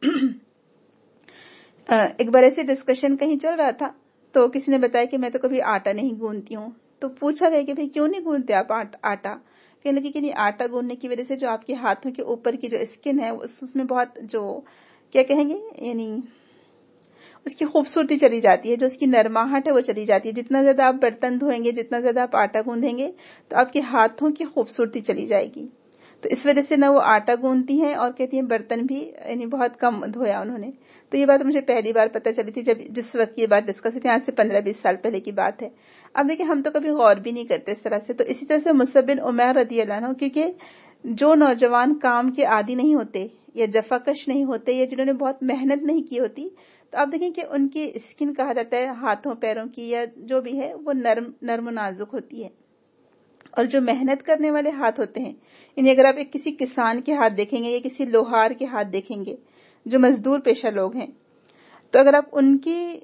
ایک بار ایسے ڈسکشن کہیں چل رہا تھا تو کسی نے بتایا کہ میں تو کبھی آٹا نہیں گوندتی ہوں، تو پوچھا گیا کہ بھئی کیوں نہیں گوندتے آپ آٹا؟ کہنے لگے کہ نہیں، آٹا گوندنے کی وجہ سے جو آپ کے ہاتھوں کے اوپر کی جو اسکن ہے اس میں بہت جو کیا کہیں گے، یعنی اس کی خوبصورتی چلی جاتی ہے، جو اس کی نرماہٹ ہے وہ چلی جاتی ہے۔ جتنا زیادہ آپ برتن دھوئیں گے، جتنا زیادہ آپ آٹا گوندیں گے تو آپ کے ہاتھوں کی خوبصورتی چلی جائے گی۔ تو اس وجہ سے نہ وہ آٹا گوندتی ہیں اور کہتی ہیں برتن بھی یعنی بہت کم دھویا انہوں نے۔ تو یہ بات مجھے پہلی بار پتہ چلی تھی جس وقت یہ بات ڈسکس ہوئی تھی، آج سے 15-20 سال پہلے کی بات ہے۔ اب دیکھیں ہم تو کبھی غور بھی نہیں کرتے اس طرح سے۔ تو اسی طرح سے مصعب بن عمیر رضی اللہ عنہ، کیونکہ جو نوجوان کام کے عادی نہیں ہوتے یا جفاکش نہیں ہوتے یا جنہوں نے بہت محنت نہیں کی ہوتی، تو آپ دیکھیں کہ ان کی اسکن کہا جاتا ہے ہاتھوں پیروں کی یا جو بھی ہے وہ نرم و نازک ہوتی ہے، اور جو محنت کرنے والے ہاتھ ہوتے ہیں، یعنی اگر آپ ایک کسی کسان کے ہاتھ دیکھیں گے یا کسی لوہار کے ہاتھ دیکھیں گے جو مزدور پیشہ لوگ ہیں، تو اگر آپ ان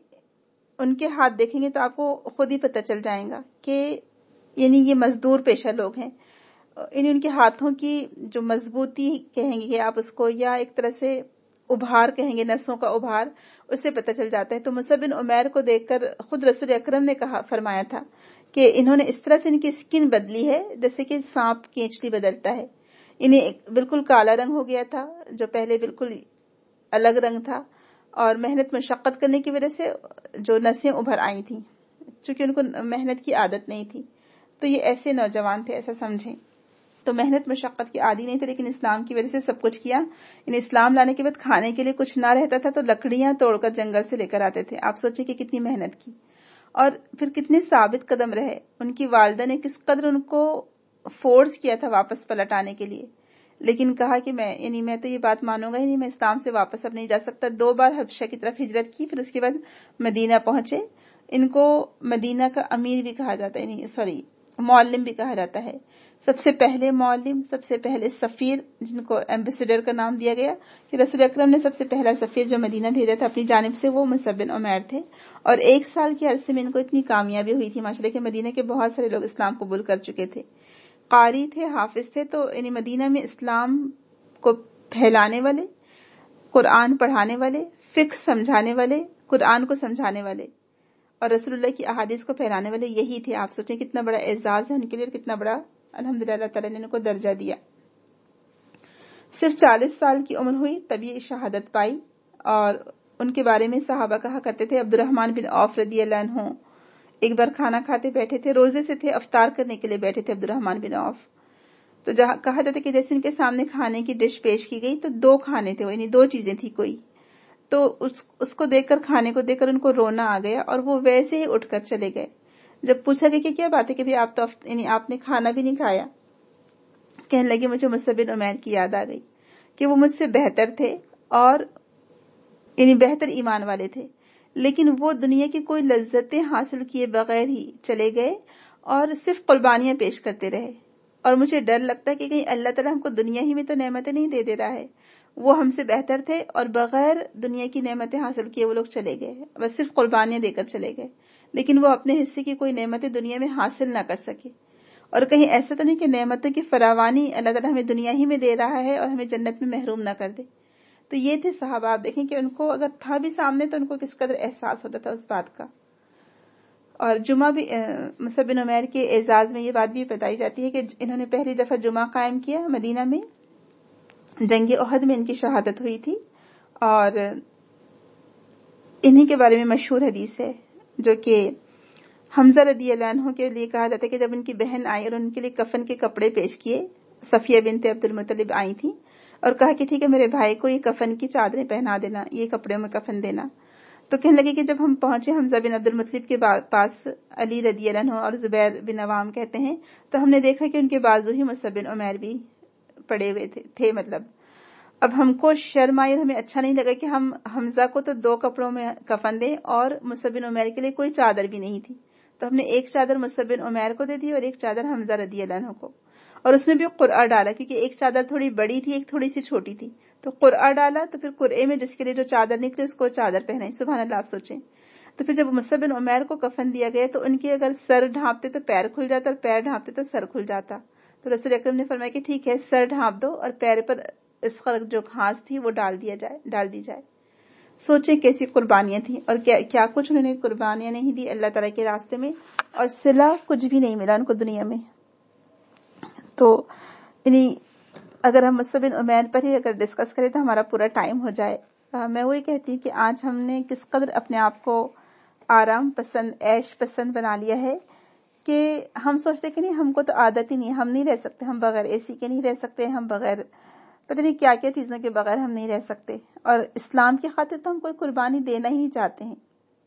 کے ہاتھ دیکھیں گے تو آپ کو خود ہی پتہ چل جائے گا کہ یعنی یہ مزدور پیشہ لوگ ہیں. یعنی ان کے ہاتھوں کی جو مضبوطی کہیں گے آپ اس کو، یا ایک طرح سے ابھار کہیں گے، نسوں کا ابھار، اس سے پتہ چل جاتا ہے. تو مصعب بن عمیر کو دیکھ کر خود رسول اکرم نے فرمایا تھا کہ انہوں نے اس طرح سے ان کی سکن بدلی ہے جیسے کہ سانپ کینچلی بدلتا ہے. انہیں بالکل کالا رنگ ہو گیا تھا جو پہلے بالکل الگ رنگ تھا، اور محنت مشقت کرنے کی وجہ سے جو نسیں ابھر آئی تھیں، چونکہ ان کو محنت کی عادت نہیں تھی. تو یہ ایسے نوجوان تھے، ایسا سمجھیں. تو محنت مشقت کی عادی نہیں تھے، لیکن اسلام کی وجہ سے سب کچھ کیا. انہیں اسلام لانے کے بعد کھانے کے لیے کچھ نہ رہتا تھا تو لکڑیاں توڑ کر جنگل سے لے کر آتے تھے. آپ سوچیں کہ کتنی محنت کی، اور پھر کتنے ثابت قدم رہے. ان کی والدہ نے کس قدر ان کو فورس کیا تھا واپس پلٹ آنے کے لیے، لیکن کہا کہ میں تو یہ بات مانوں گا ہی نہیں، میں اسلام سے واپس اب نہیں جا سکتا. 2 بار حبشہ کی طرف ہجرت کی، پھر اس کے بعد مدینہ پہنچے. ان کو مدینہ کا امیر بھی کہا جاتا ہے، معلم بھی کہا جاتا ہے. سب سے پہلے معلم، سب سے پہلے سفیر، جن کو ایمبیسیڈر کا نام دیا گیا، کہ رسول اکرم نے سب سے پہلا سفیر جو مدینہ بھیجا تھا اپنی جانب سے، وہ مصعب بن عمیر تھے. اور 1 سال کے عرصے میں ان کو اتنی کامیابی ہوئی تھی ماشاءاللہ کہ مدینہ کے بہت سارے لوگ اسلام قبول کر چکے تھے، قاری تھے، حافظ تھے. تو مدینہ میں اسلام کو پھیلانے والے، قرآن پڑھانے والے، فقہ سمجھانے والے، قرآن کو سمجھانے والے اور رسول اللہ کی احادیث کو پھیلانے والے یہی تھے. آپ سوچیں کتنا بڑا اعزاز ہے ان کے لیے، اور کتنا بڑا الحمدللہ اللہ تعالیٰ نے ان کو درجہ دیا. صرف 40 سال کی عمر ہوئی تب یہ شہادت پائی. اور ان کے بارے میں صحابہ کہا کرتے تھے، عبد الرحمن بن عوف رضی اللہ عنہ ایک بار کھانا کھاتے بیٹھے تھے، روزے سے تھے، افطار کرنے کے لیے بیٹھے تھے عبد الرحمن بن عوف. تو جہاں کہا جاتا ہے کہ جیسے ان کے سامنے کھانے کی ڈش پیش کی گئی تو 2 کھانے تھے، یعنی 2 چیزیں تھی کوئی. تو اس کو دیکھ کر، کھانے کو دیکھ کر ان کو رونا آ گیا، اور وہ ویسے ہی اٹھ کر چلے گئے. جب پوچھا گیا کہ کیا بات ہے کہ آپ تو آپ نے کھانا بھی نہیں کھایا، کہنے لگے مجھے مصعب بن عمیر کی یاد آ گئی کہ وہ مجھ سے بہتر تھے، اور بہتر ایمان والے تھے، لیکن وہ دنیا کی کوئی لذتیں حاصل کیے بغیر ہی چلے گئے اور صرف قربانیاں پیش کرتے رہے. اور مجھے ڈر لگتا ہے کہ کہیں اللہ تعالیٰ ہم کو دنیا ہی میں تو نعمتیں نہیں دے رہا ہے. وہ ہم سے بہتر تھے اور بغیر دنیا کی نعمتیں حاصل کیے وہ لوگ چلے گئے، بس صرف قربانیاں دے کر چلے گئے، لیکن وہ اپنے حصے کی کوئی نعمتیں دنیا میں حاصل نہ کر سکے. اور کہیں ایسا تو نہیں کہ نعمتوں کی فراوانی اللہ تعالیٰ ہمیں دنیا ہی میں دے رہا ہے اور ہمیں جنت میں محروم نہ کر دے. تو یہ تھے صحابہ. آپ دیکھیں کہ ان کو اگر تھا بھی سامنے تو ان کو کس قدر احساس ہوتا تھا اس بات کا. اور جمعہ بھی مصعب بن عمیر کے اعزاز میں یہ بات بھی بتائی جاتی ہے کہ انہوں نے پہلی دفعہ جمعہ قائم کیا مدینہ میں، جنگ احد میں ان کی شہادت ہوئی تھی. اور انہی کے بارے میں مشہور حدیث ہے جو کہ حمزہ رضی اللہ عنہ کے لیے کہا جاتا ہے کہ جب ان کی بہن آئی اور ان کے لیے کفن کے کپڑے پیش کیے، صفیہ بنت عبد المطلب آئی تھی اور کہا کہ ٹھیک ہے میرے بھائی کو یہ کفن کی چادریں پہنا دینا، یہ کپڑے میں کفن دینا. تو کہنے لگے کہ جب ہم پہنچے حمزہ بن عبد المطلب کے پاس، علی رضی اللہ عنہ اور زبیر بن عوام کہتے ہیں، تو ہم نے دیکھا کہ ان کے بازو ہی مصعب بن عمیر بھی پڑے ہوئے تھے. مطلب اب ہم کو شرم آئی اور ہمیں اچھا نہیں لگا کہ ہم حمزہ کو تو 2 کپڑوں میں کفن دیں اور مصعب بن عمیر کے لیے کوئی چادر بھی نہیں تھی. تو ہم نے ایک چادر مصعب بن عمیر کو دے دی اور ایک چادر حمزہ رضی اللہ عنہ کو، اور اس میں بھی قرعہ ڈالا کیونکہ ایک چادر تھوڑی بڑی تھی، ایک تھوڑی سی چھوٹی تھی. تو قرعہ ڈالا تو پھر قرعے میں جس کے لیے جو چادر نکلے اس کو چادر پہنائی. سبحان اللہ. آپ سوچیں. تو پھر جب مصعب بن عمیر کو کفن دیا گیا تو ان کے اگر سر ڈھانپتے تو پیر کھل جاتا اور پیر ڈھانپتے تو سر کھل جاتا. تو رسول اکرم نے فرمایا کہ ٹھیک ہے سر ڈھانپ دو اور پیر پر اس خلق جو گھاس تھی وہ ڈال دی جائے. سوچیں کیسی قربانیاں تھیں، اور کیا کچھ انہوں نے قربانیاں نہیں دی اللہ تعالیٰ کے راستے میں، اور صلہ کچھ بھی نہیں ملا ان کو دنیا میں. تو اگر ہم مصعب بن عمیر پر ہی اگر ڈسکس کریں تو ہمارا پورا ٹائم ہو جائے. میں وہی کہتی ہوں کہ آج ہم نے کس قدر اپنے آپ کو آرام پسند، عیش پسند بنا لیا ہے کہ ہم سوچتے کہ نہیں ہم کو تو عادت ہی نہیں، ہم نہیں رہ سکتے، ہم بغیر اے سی کے نہیں رہ سکتے، ہم بغیر پتہ نہیں کیا کیا چیزوں کے بغیر ہم نہیں رہ سکتے. اور اسلام کی خاطر تو ہم کوئی قربانی دینا ہی چاہتے ہیں.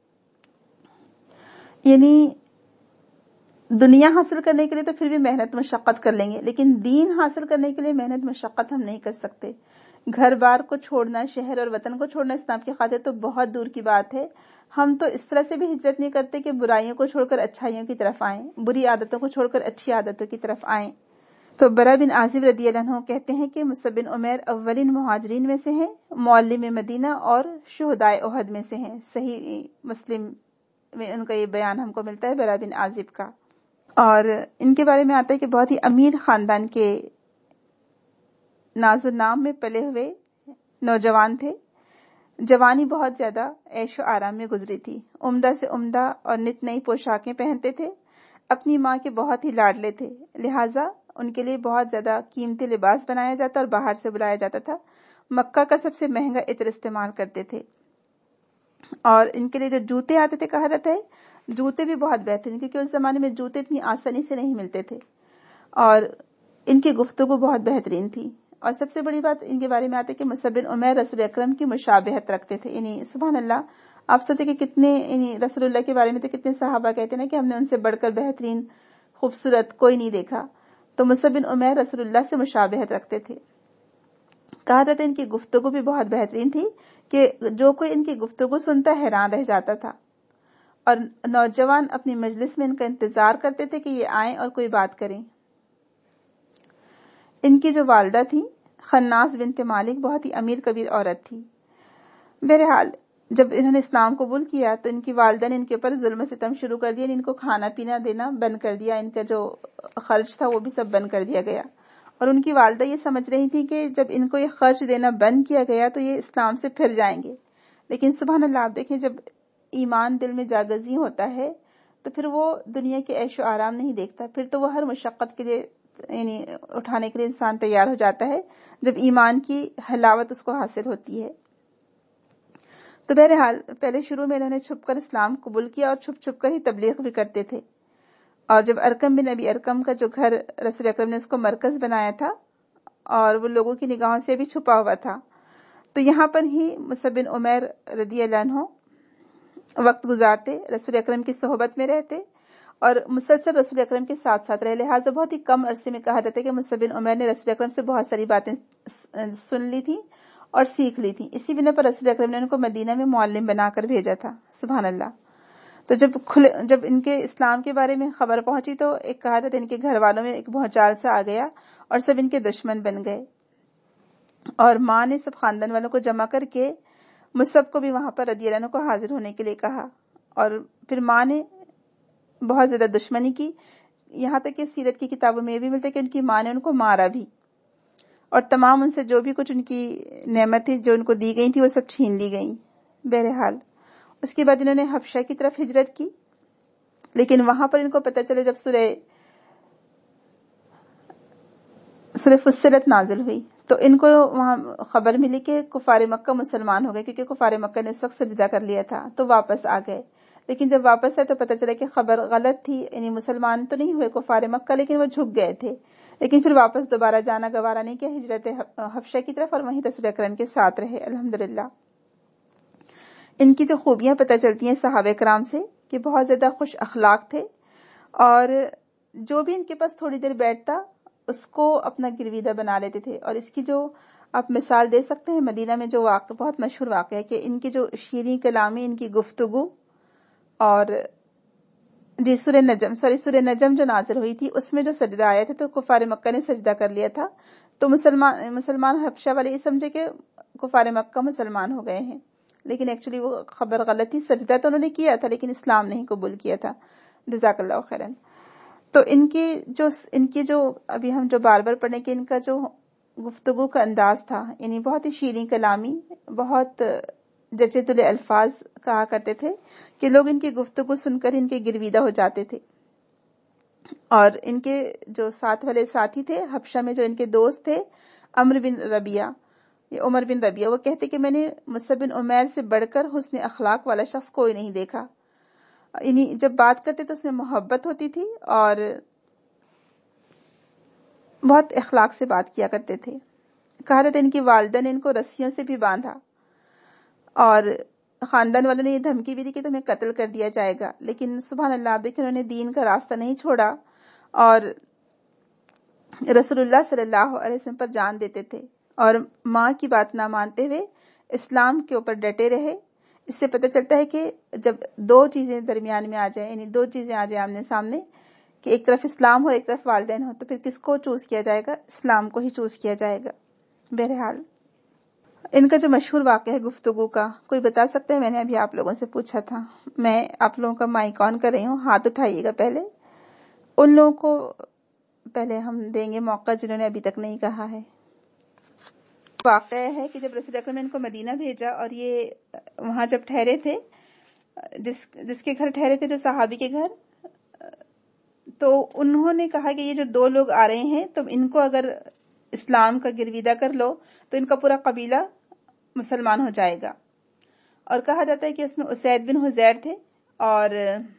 دنیا حاصل کرنے کے لیے تو پھر بھی محنت مشقت کر لیں گے، لیکن دین حاصل کرنے کے لیے محنت مشقت ہم نہیں کر سکتے. گھر بار کو چھوڑنا، شہر اور وطن کو چھوڑنا اسلام کی خاطر تو بہت دور کی بات ہے. ہم تو اس طرح سے بھی ہجرت نہیں کرتے کہ برائیوں کو چھوڑ کر اچھائیوں کی طرف آئیں، بری عادتوں کو چھوڑ کر اچھی عادتوں کی طرف آئیں. تو برا بن عازب رضی اللہ عنہ کہتے ہیں کہ مصعب بن عمیر اولین مہاجرین میں سے ہیں، معلم مدینہ اور شہدائے احد میں سے ہیں۔ صحیح مسلم میں ان کا یہ بیان ہم کو ملتا ہے برا بن عازب کا۔ اور ان کے بارے میں آتا ہے کہ بہت ہی امیر خاندان کے ناز و نام میں پلے ہوئے نوجوان تھے۔ جوانی بہت زیادہ عیش و آرام میں گزری تھی، عمدہ سے عمدہ اور نت نئی پوشاکیں پہنتے تھے، اپنی ماں کے بہت ہی لاڈلے تھے، لہٰذا ان کے لیے بہت زیادہ قیمتی لباس بنایا جاتا اور باہر سے بلایا جاتا تھا۔ مکہ کا سب سے مہنگا عطر استعمال کرتے تھے، اور ان کے لیے جو جوتے آتے تھے، کہا جاتا ہے جوتے بھی بہت بہترین، کیونکہ اس زمانے میں جوتے اتنی آسانی سے نہیں ملتے تھے، اور ان کی گفتگو بہت بہترین تھی۔ اور سب سے بڑی بات ان کے بارے میں آتا ہے کہ مصعب بن عمیر رسول اکرم کی مشابہت رکھتے تھے، یعنی سبحان اللہ، آپ سوچیں کہ کتنے، یعنی رسول اللہ کے بارے میں تو کتنے صحابہ کہتے ہیں نا کہ ہم نے ان سے بڑھ کر بہترین خوبصورت کوئی نہیں دیکھا، تو مصعب بن عمیر رسول اللہ سے مشابہت رکھتے تھے۔ کہا جاتا ہے ان کی گفتگو بھی بہت بہترین تھی کہ جو کوئی ان کی گفتگو سنتا حیران رہ جاتا تھا، اور نوجوان اپنی مجلس میں ان کا انتظار کرتے تھے کہ یہ آئیں اور کوئی بات کریں۔ ان کی جو والدہ تھی خناس بنت مالک بہت ہی امیر کبیر عورت تھی۔ بہرحال جب انہوں نے اسلام قبول کیا تو ان کی والدہ نے ان کے اوپر ظلم و ستم شروع کر دیا، ان کو کھانا پینا دینا بند کر دیا، ان کا جو خرچ تھا وہ بھی سب بند کر دیا گیا، اور ان کی والدہ یہ سمجھ رہی تھی کہ جب ان کو یہ خرچ دینا بند کیا گیا تو یہ اسلام سے پھر جائیں گے، لیکن سبحان اللہ آپ دیکھیں جب ایمان دل میں جاگزی ہوتا ہے تو پھر وہ دنیا کے عیش و آرام نہیں دیکھتا، پھر تو وہ ہر مشقت کے لیے، یعنی اٹھانے کے لیے انسان تیار ہو جاتا ہے جب ایمان کی حلاوت اس کو حاصل ہوتی ہے۔ تو بہرحال پہلے شروع میں انہوں نے چھپ کر اسلام قبول کیا اور چھپ چھپ کر ہی تبلیغ بھی کرتے تھے، اور جب ارقم بن ابی ارقم کا جو گھر رسول اکرم نے اس کو مرکز بنایا تھا اور وہ لوگوں کی نگاہوں سے بھی چھپا ہوا تھا، تو یہاں پر ہی مصعب بن عمیر رضی اللہ عنہ وقت گزارتے، رسول اکرم کی صحبت میں رہتے اور مسلسل رسول اکرم کے ساتھ ساتھ رہے، لہٰذا بہت ہی کم عرصے میں کہا جاتا ہے کہ مصعب بن عمیر نے رسول اکرم سے بہت ساری باتیں سن لی تھی اور سیکھ لی تھی۔ اسی بنا پر رسول اکرم نے ان کو مدینہ میں معلم بنا کر بھیجا تھا، سبحان اللہ۔ تو جب ان کے اسلام کے بارے میں خبر پہنچی تو ایک کہا جاتا ہے ان کے گھر والوں میں ایک بھونچال سا آ گیا اور سب ان کے دشمن بن گئے، اور ماں نے سب خاندان والوں کو جمع کر کے مصعب کو بھی وہاں پر رضی اللہ عنہ کو حاضر ہونے کے لیے کہا، اور پھر ماں نے بہت زیادہ دشمنی کی، یہاں تک کہ سیرت کی کتابوں میں یہ بھی ملتا ہے کہ ان کی ماں نے ان کو مارا بھی، اور تمام ان سے جو بھی کچھ ان کی نعمتیں جو ان کو دی گئی تھی وہ سب چھین لی گئیں۔ بہرحال اس کے بعد انہوں نے حبشہ کی طرف ہجرت کی، لیکن وہاں پر ان کو پتہ چلا جب سورہ فصلت نازل ہوئی تو ان کو وہاں خبر ملی کہ کفار مکہ مسلمان ہو گئے، کیونکہ کفار مکہ نے اس وقت سجدہ کر لیا تھا، تو واپس آ گئے۔ لیکن جب واپس آئے تو پتہ چلا کہ خبر غلط تھی، یعنی مسلمان تو نہیں ہوئے کفار مکہ، لیکن وہ جھک گئے تھے، لیکن پھر واپس دوبارہ جانا گوارا نہیں کیا ہجرت حبشہ کی طرف، اور وہیں رسول اکرم کے ساتھ رہے الحمدللہ۔ ان کی جو خوبیاں پتہ چلتی ہیں صحابہ کرام سے کہ بہت زیادہ خوش اخلاق تھے، اور جو بھی ان کے پاس تھوڑی دیر بیٹھتا اس کو اپنا گرویدہ بنا لیتے تھے۔ اور اس کی جو آپ مثال دے سکتے ہیں مدینہ میں جو واقعہ بہت مشہور واقعہ ہے کہ ان کی جو شیریں کلامی، ان کی گفتگو، اور سورہ نجم جو نازل ہوئی تھی اس میں جو سجدہ آیا تھا تو کفار مکہ نے سجدہ کر لیا تھا، تو مسلمان حبشہ والے یہ سمجھے کہ کفار مکہ مسلمان ہو گئے ہیں، لیکن ایکچولی وہ خبر غلط تھی، سجدہ تو انہوں نے کیا تھا لیکن اسلام نہیں قبول کیا تھا۔ جزاک اللہ خیرن۔ تو ان کی جو ابھی ہم جو بار بار پڑھنے کہ ان کا جو گفتگو کا انداز تھا، یعنی بہت ہی شیریں کلامی، بہت جچے تلے الفاظ کہا کرتے تھے کہ لوگ ان کی گفتگو سن کر ان کے گرویدہ ہو جاتے تھے۔ اور ان کے جو ساتھ والے ساتھی تھے حبشہ میں، جو ان کے دوست تھے عمر بن ربیعہ، وہ کہتے کہ میں نے مصعب بن عمیر سے بڑھ کر حسن اخلاق والا شخص کوئی نہیں دیکھا، یعنی جب بات کرتے تو اس میں محبت ہوتی تھی اور بہت اخلاق سے بات کیا کرتے تھے۔ کہا جاتا ہے ان کی والدہ نے ان کو رسیوں سے بھی باندھا، اور خاندان والوں نے یہ دھمکی بھی دی کہ تمہیں قتل کر دیا جائے گا، لیکن سبحان اللہ آپ دیکھیں انہوں نے دین کا راستہ نہیں چھوڑا اور رسول اللہ صلی اللہ علیہ وسلم پر جان دیتے تھے، اور ماں کی بات نہ مانتے ہوئے اسلام کے اوپر ڈٹے رہے۔ اس سے پتہ چلتا ہے کہ جب دو چیزیں درمیان میں آ جائیں، یعنی دو چیزیں آ جائیں آمنے سامنے، کہ ایک طرف اسلام ہو ایک طرف والدین ہو، تو پھر کس کو چوز کیا جائے گا؟ اسلام کو ہی چوز کیا جائے گا۔ بہرحال ان کا جو مشہور واقعہ ہے گفتگو کا، کوئی بتا سکتا ہے؟ میں نے ابھی آپ لوگوں سے پوچھا تھا، میں آپ لوگوں کا مائک آن کر رہی ہوں، ہاتھ اٹھائیے گا پہلے، ان لوگوں کو پہلے ہم دیں گے موقع جنہوں نے ابھی تک نہیں کہا ہے۔ واقعہ ہے کہ جب رسول اکرم نے ان کو مدینہ بھیجا اور یہ وہاں جب ٹھہرے تھے، جس کے گھر ٹھہرے تھے، جو صحابی کے گھر، تو انہوں نے کہا کہ یہ جو دو لوگ آ رہے ہیں تم ان کو اگر اسلام کا گرویدہ کر لو تو ان کا پورا قبیلہ مسلمان ہو جائے گا۔ اور کہا جاتا ہے کہ اس میں اسید بن حذیر تھے اور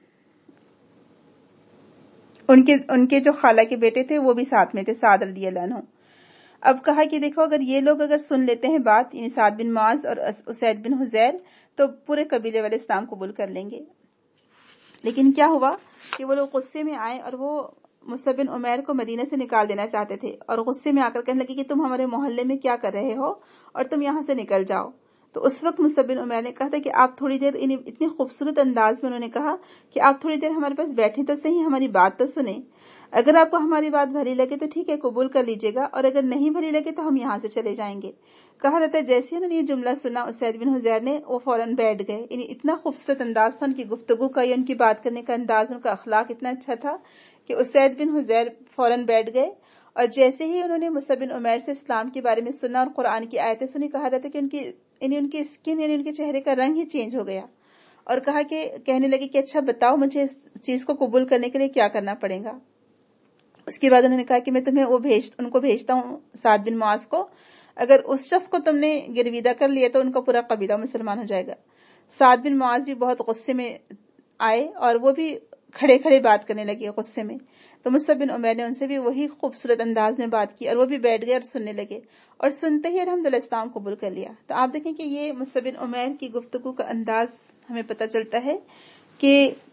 ان کے جو خالہ کے بیٹے تھے وہ بھی ساتھ میں تھے، سعد رضی اللہ عنہ۔ اب کہا کہ دیکھو اگر یہ لوگ اگر سن لیتے ہیں بات، یعنی سعد بن معاذ اور اسید بن حذیر، تو پورے قبیلے والے اسلام قبول کر لیں گے۔ لیکن کیا ہوا کہ وہ لوگ غصے میں آئے اور وہ مصعب بن عمیر کو مدینہ سے نکال دینا چاہتے تھے، اور غصے میں آ کر کہنے لگے کہ تم ہمارے محلے میں کیا کر رہے ہو اور تم یہاں سے نکل جاؤ۔ تو اس وقت مصعب بن عمیر نے کہا تھا کہ آپ تھوڑی دیر، اتنے خوبصورت انداز میں انہوں نے کہا کہ آپ تھوڑی دیر ہمارے پاس بیٹھیں تو صحیح، ہماری بات تو سنیں، اگر آپ کو ہماری بات بھلی لگے تو ٹھیک ہے قبول کر لیجیے گا، اور اگر نہیں بھلی لگے تو ہم یہاں سے چلے جائیں گے۔ کہا جاتا ہے جیسے انہوں نے یہ جملہ سنا اسید بن حذیر نے، وہ فوراً بیٹھ گئے، یعنی اتنا خوبصورت انداز تھا ان کی گفتگو کا یا ان کی بات کرنے کا انداز، ان کا اخلاق اتنا اچھا تھا کہ اسید بن حذیر فوراً بیٹھ گئے، اور جیسے ہی انہوں نے مصعب بن عمیر سے اسلام کے بارے میں سنا اور قرآن کی آیتیں سنی، کہا جاتا ہے کہ ان کی اسکن، یعنی ان کے چہرے کا رنگ ہی چینج ہو گیا، اور کہا کہ کہنے لگے کہ اچھا بتاؤ مجھے اس چیز کو قبول کرنے کے لیے کیا کرنا پڑے گا۔ اس کے بعد انہوں نے کہا کہ میں تمہیں ان کو بھیجتا ہوں، سعد بن معاذ کو، اگر اس شخص کو تم نے گرویدہ کر لیا تو ان کا پورا قبیلہ مسلمان ہو جائے گا۔ سعد بن معاذ بھی بہت غصے میں آئے اور وہ بھی کھڑے کھڑے بات کرنے لگے غصے میں، تو مصعب بن عمیر نے ان سے بھی وہی خوبصورت انداز میں بات کی اور وہ بھی بیٹھ گئے اور سننے لگے، اور سنتے ہی الحمدللہ اسلام قبول کر لیا۔ تو آپ دیکھیں کہ یہ مصعب بن عمیر کی گفتگو کا انداز ہمیں پتہ چلتا ہے کہ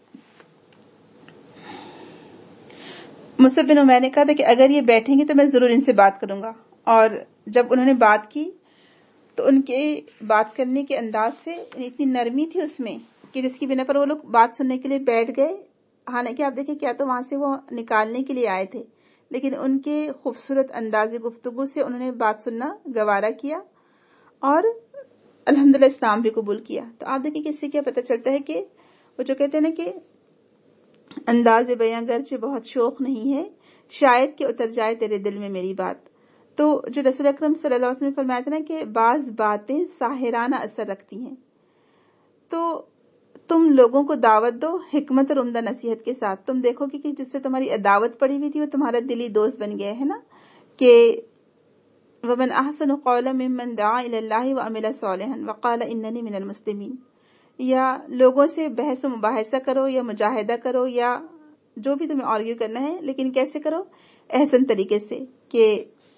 مصعب بن عمیر نے کہا تھا کہ اگر یہ بیٹھیں گے تو میں ضرور ان سے بات کروں گا، اور جب انہوں نے بات کی تو ان کے بات کرنے کے انداز سے اتنی نرمی تھی اس میں کہ جس کی بنا پر وہ لوگ بات سننے کے لیے بیٹھ گئے۔ حالانکہ آپ دیکھیں کیا تو وہاں سے وہ نکالنے کے لیے آئے تھے، لیکن ان کے خوبصورت انداز گفتگو سے انہوں نے بات سننا گوارا کیا اور الحمدللہ اسلام بھی قبول کیا۔ تو آپ دیکھیں کہ اس سے کیا پتہ چلتا ہے کہ وہ جو کہتے ہیں نا کہ انداز بیاں گرچہ بہت شوق نہیں ہے، شاید کہ اتر جائے تیرے دل میں میری بات۔ تو جو رسول اکرم صلی اللہ علیہ وسلم نے فرمایا تھا نا کہ بعض باتیں ساحرانہ اثر رکھتی ہیں، تو تم لوگوں کو دعوت دو حکمت اور عمدہ نصیحت کے ساتھ۔ تم دیکھو کہ جس سے تمہاری عداوت پڑی ہوئی تھی وہ تمہارا دلی دوست بن گیا ہے نا، کہ وَمَنْ أَحْسَنُ قَوْلًا مِّمَّنْ دَعَا إِلَى اللَّهِ وَعَمِلَ صَالِحًا وَقَالَ إِنَّنِي مِنَ الْمُسْلِمِينَ۔ یا لوگوں سے بحث و مباحثہ کرو یا مجاہدہ کرو یا جو بھی تمہیں آرگیو کرنا ہے، لیکن کیسے کرو؟ احسن طریقے سے، کہ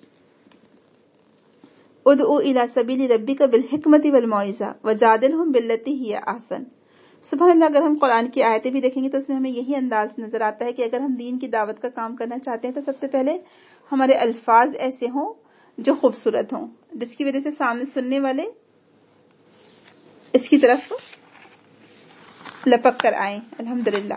ادعو الی سبیل ربک بالحکمت والموعظہ وجادلہم باللتی ہی احسن۔ سبحان اللہ، اگر ہم قرآن کی آیتیں بھی دیکھیں گے تو اس میں ہمیں یہی انداز نظر آتا ہے کہ اگر ہم دین کی دعوت کا کام کرنا چاہتے ہیں تو سب سے پہلے ہمارے الفاظ ایسے ہوں جو خوبصورت ہوں، جس کی وجہ سے سامنے سننے والے اس کی طرف لپک کر آئیں۔ الحمدللہ۔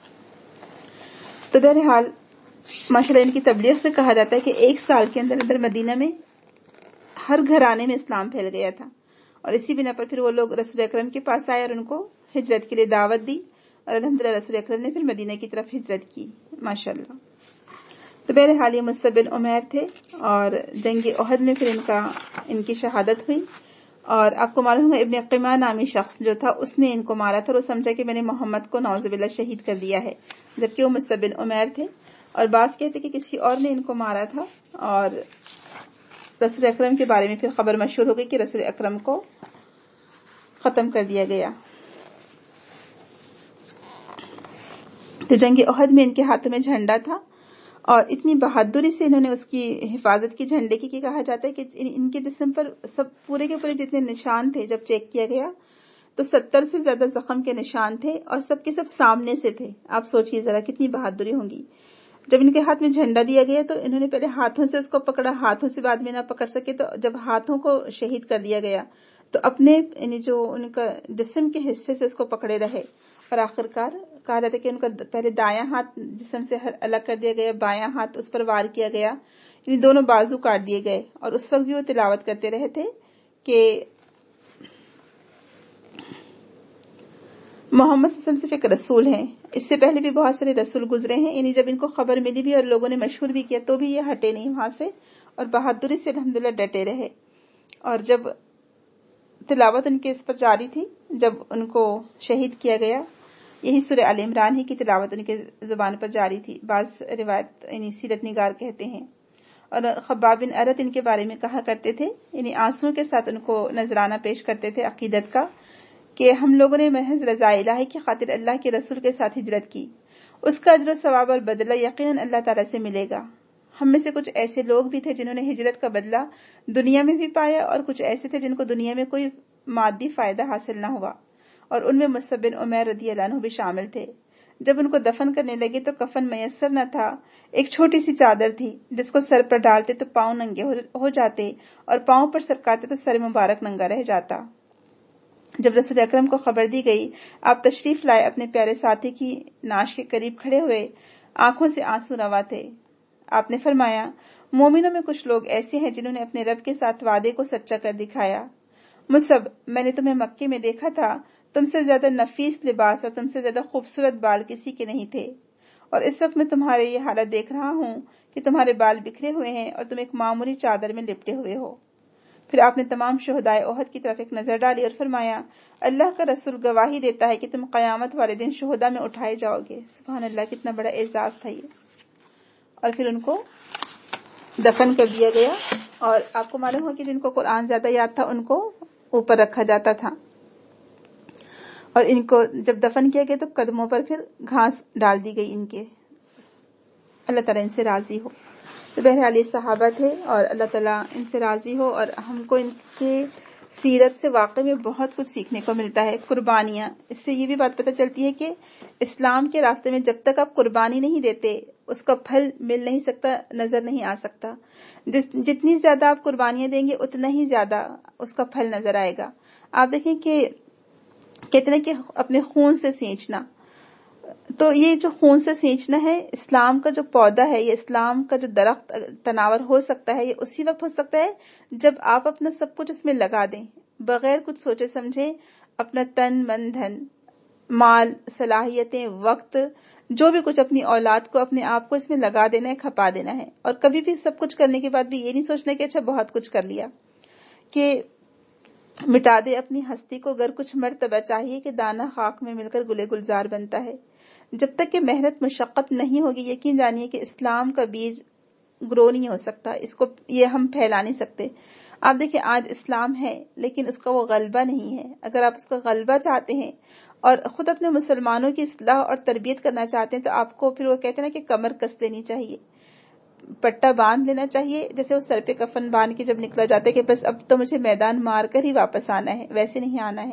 تو بہرحال ماشاءاللہ ان کی تبلیغ سے کہا جاتا ہے کہ 1 سال کے اندر اندر مدینہ میں ہر گھرانے میں اسلام پھیل گیا تھا، اور اسی بنا پر پھر وہ لوگ رسول اکرم کے پاس آئے اور ان کو ہجرت کے لیے دعوت دی، اور الحمدللہ رسول اکرم نے پھر مدینہ کی طرف ہجرت کی ماشاءاللہ۔ تو بہرحال یہ مصعب بن عمیر تھے، اور جنگ احد میں پھر ان کی شہادت ہوئی، اور آپ کو معلوم ہے ابن قمہ نامی شخص جو تھا اس نے ان کو مارا تھا، اور وہ سمجھا کہ میں نے محمد کو نعوذ باللہ شہید کر دیا ہے، جبکہ وہ مصعب بن عمیر تھے، اور بعض کہتے کہ کسی اور نے ان کو مارا تھا، اور رسول اکرم کے بارے میں پھر خبر مشہور ہو گئی کہ رسول اکرم کو ختم کر دیا گیا۔ تو جنگ احد میں ان کے ہاتھ میں جھنڈا تھا، اور اتنی بہادری سے انہوں نے اس کی حفاظت کی جھنڈے کی کہ کہا جاتا ہے کہ ان کے جسم پر سب پورے کے پورے جتنے نشان تھے جب چیک کیا گیا تو 70 سے زیادہ زخم کے نشان تھے، اور سب کے سب سامنے سے تھے۔ آپ سوچئے ذرا کتنی بہادری ہوں گی۔ جب ان کے ہاتھ میں جھنڈا دیا گیا تو انہوں نے پہلے ہاتھوں سے اس کو پکڑا، ہاتھوں سے بعد میں نہ پکڑ سکے، تو جب ہاتھوں کو شہید کر دیا گیا تو اپنے یعنی جو ان کا جسم کے حصے سے اس کو پکڑے رہے، اور آخر کار کہا جاتا ہے کہ ان کا پہلے دایاں ہاتھ جسم سے الگ کر دیا گیا، بایاں ہاتھ اس پر وار کیا گیا، یعنی دونوں بازو کاٹ دیے گئے، اور اس وقت بھی وہ تلاوت کرتے رہے تھے کہ محمد صلی اللہ علیہ وسلم صرف ایک رسول ہیں، اس سے پہلے بھی بہت سارے رسول گزرے ہیں، یعنی جب ان کو خبر ملی بھی اور لوگوں نے مشہور بھی کیا تو بھی یہ ہٹے نہیں وہاں سے، اور بہادری سے الحمدللہ ڈٹے رہے۔ اور جب تلاوت ان کے اس پر جاری تھی، جب ان کو شہید کیا گیا، یہی سورہ آل عمران ہی کی تلاوت ان کے زبان پر جاری تھی، بعض روایت یعنی سیرت نگار کہتے ہیں۔ اور خباب بن ارت ان کے بارے میں کہا کرتے تھے، یعنی آنسوں کے ساتھ ان کو نذرانہ پیش کرتے تھے عقیدت کا، کہ ہم لوگوں نے محض رضا الہی کی خاطر اللہ کے رسول کے ساتھ ہجرت کی، اس کا اجر و ثواب اور بدلہ یقیناً اللہ تعالیٰ سے ملے گا۔ ہم میں سے کچھ ایسے لوگ بھی تھے جنہوں نے ہجرت کا بدلہ دنیا میں بھی پایا، اور کچھ ایسے تھے جن کو دنیا میں کوئی مادی فائدہ حاصل نہ ہوا، اور ان میں مصعب بن عمیر رضی اللہ عنہ بھی شامل تھے۔ جب ان کو دفن کرنے لگے تو کفن میسر نہ تھا، ایک چھوٹی سی چادر تھی جس کو سر پر ڈالتے تو پاؤں ننگے ہو جاتے، اور پاؤں پر سرکاتے تو سر مبارک ننگا رہ جاتا۔ جب رسول اکرم کو خبر دی گئی، آپ تشریف لائے، اپنے پیارے ساتھی کی نعش کے قریب کھڑے ہوئے، آنکھوں سے آنسو روا تھے۔ آپ نے فرمایا، مومنوں میں کچھ لوگ ایسے ہیں جنہوں نے اپنے رب کے ساتھ وعدے کو سچا کر دکھایا۔ مصعب، میں نے تمہیں مکے میں دیکھا تھا، تم سے زیادہ نفیس لباس اور تم سے زیادہ خوبصورت بال کسی کے نہیں تھے، اور اس وقت میں تمہارے یہ حالت دیکھ رہا ہوں کہ تمہارے بال بکھرے ہوئے ہیں اور تم ایک معمولی چادر میں لپٹے ہوئے ہو۔ پھر آپ نے تمام شہدائے احد کی طرف ایک نظر ڈالی اور فرمایا، اللہ کا رسول گواہی دیتا ہے کہ تم قیامت والے دن شہداء میں اٹھائے جاؤ گے۔ سبحان اللہ، کتنا بڑا اعزاز تھا یہ۔ اور پھر ان کو دفن کر دیا گیا، اور آپ کو معلوم ہو کہ جن کو قرآن زیادہ یاد تھا ان کو اوپر رکھا جاتا تھا، اور ان کو جب دفن کیا گیا تو قدموں پر پھر گھاس ڈال دی گئی ان کے، اللہ تعالیٰ ان سے راضی ہو۔ تو بہرحال یہ صحابہ تھے اور اللہ تعالیٰ ان سے راضی ہو، اور ہم کو ان کے سیرت سے واقعی میں بہت کچھ سیکھنے کو ملتا ہے۔ قربانیاں، اس سے یہ بھی بات پتہ چلتی ہے کہ اسلام کے راستے میں جب تک آپ قربانی نہیں دیتے اس کا پھل مل نہیں سکتا، نظر نہیں آ سکتا۔ جتنی زیادہ آپ قربانیاں دیں گے اتنا ہی زیادہ اس کا پھل نظر آئے گا۔ آپ دیکھیں کہ کہتے ہیں کہ اپنے خون سے سینچنا، تو یہ جو خون سے سینچنا ہے، اسلام کا جو پودا ہے، یہ اسلام کا جو درخت تناور ہو سکتا ہے، یہ اسی وقت ہو سکتا ہے جب آپ اپنا سب کچھ اس میں لگا دیں، بغیر کچھ سوچے سمجھے اپنا تن من دھن، مال، صلاحیتیں، وقت، جو بھی کچھ، اپنی اولاد کو، اپنے آپ کو اس میں لگا دینا ہے، کھپا دینا ہے، اور کبھی بھی سب کچھ کرنے کے بعد بھی یہ نہیں سوچنا کہ اچھا بہت کچھ کر لیا، کہ مٹا دے اپنی ہستی کو، گر کچھ مرتبہ چاہیے کہ دانہ خاک میں مل کر گلے گلزار بنتا ہے۔ جب تک کہ محنت مشقت نہیں ہوگی، یقین جانیے کہ اسلام کا بیج گرو نہیں ہو سکتا، اس کو یہ ہم پھیلا نہیں سکتے۔ آپ دیکھیں آج اسلام ہے لیکن اس کا وہ غلبہ نہیں ہے۔ اگر آپ اس کا غلبہ چاہتے ہیں اور خود اپنے مسلمانوں کی اصلاح اور تربیت کرنا چاہتے ہیں تو آپ کو پھر وہ کہتے ہیں نا کہ کمر کس لینی چاہیے، پٹا باندھ لینا چاہیے، جیسے وہ سر پہ کفن باندھ کے جب نکلا جاتا ہے کہ بس اب تو مجھے میدان مار کر ہی واپس آنا ہے، ویسے نہیں آنا ہے۔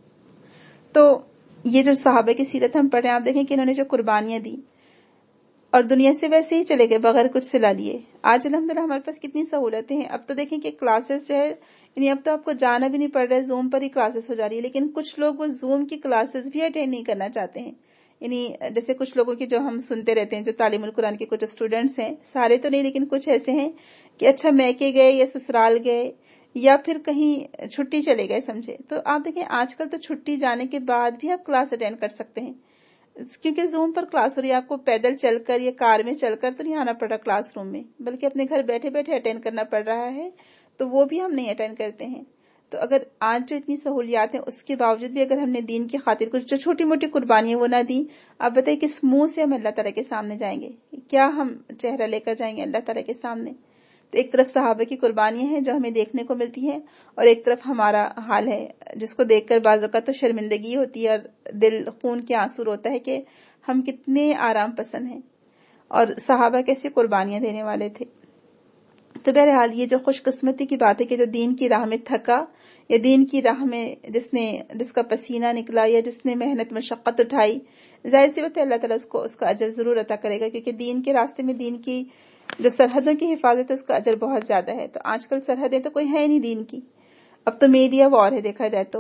تو یہ جو صحابہ کی سیرت ہم پڑھیں، آپ دیکھیں کہ انہوں نے جو قربانیاں دی اور دنیا سے ویسے ہی چلے گئے بغیر کچھ سلا لیے۔ آج الحمدللہ ہمارے پاس کتنی سہولتیں ہیں، اب تو دیکھیں کہ کلاسز جو ہے، یعنی اب تو آپ کو جانا بھی نہیں پڑ رہا ہے، زوم پر ہی کلاسز ہو جا رہی ہے، لیکن کچھ لوگ وہ زوم کی کلاسز بھی اٹینڈ نہیں کرنا چاہتے ہیں۔ یعنی جیسے کچھ لوگوں کی جو ہم سنتے رہتے ہیں، جو تعلیم القرآن کے کچھ اسٹوڈنٹس ہیں، سارے تو نہیں لیکن کچھ ایسے ہیں کہ اچھا میکے گئے یا سسرال گئے یا پھر کہیں چھٹی چلے گئے سمجھے، تو آپ دیکھیں آج کل تو چھٹی جانے کے بعد بھی آپ کلاس اٹینڈ کر سکتے ہیں، کیونکہ زوم پر کلاس ہو رہی ہے، آپ کو پیدل چل کر یا کار میں چل کر تو نہیں آنا پڑ رہا کلاس روم میں، بلکہ اپنے گھر بیٹھے بیٹھے اٹینڈ کرنا پڑ رہا ہے، تو وہ بھی ہم نہیں اٹینڈ کرتے ہیں۔ تو اگر آج جو اتنی سہولیات ہیں اس کے باوجود بھی اگر ہم نے دین کی خاطر کچھ جو چھوٹی موٹی قربانیاں وہ نہ دی، آپ بتائیں کس منہ سے ہم اللہ تعالیٰ کے سامنے جائیں گے، کیا ہم چہرہ لے کر جائیں گے اللہ تعالیٰ کے سامنے؟ تو ایک طرف صحابہ کی قربانیاں ہیں جو ہمیں دیکھنے کو ملتی ہیں، اور ایک طرف ہمارا حال ہے جس کو دیکھ کر بعض اوقات تو شرمندگی ہوتی ہے اور دل خون کے آنسو روتا ہے کہ ہم کتنے آرام پسند ہیں اور صحابہ کیسی قربانیاں دینے والے تھے۔ تو بہرحال یہ جو خوش قسمتی کی بات ہے کہ جو دین کی راہ میں تھکا یا دین کی راہ میں جس کا پسینہ نکلا یا جس نے محنت مشقت اٹھائی، ظاہر سی بات ہے اللہ تعالیٰ اس کا اجر ضرور عطا کرے گا، کیونکہ دین کے راستے میں دین کی جو سرحدوں کی حفاظت ہے اس کا اجر بہت زیادہ ہے۔ تو آج کل سرحدیں تو کوئی ہے نہیں دین کی، اب تو میڈیا وار ہے دیکھا جائے تو،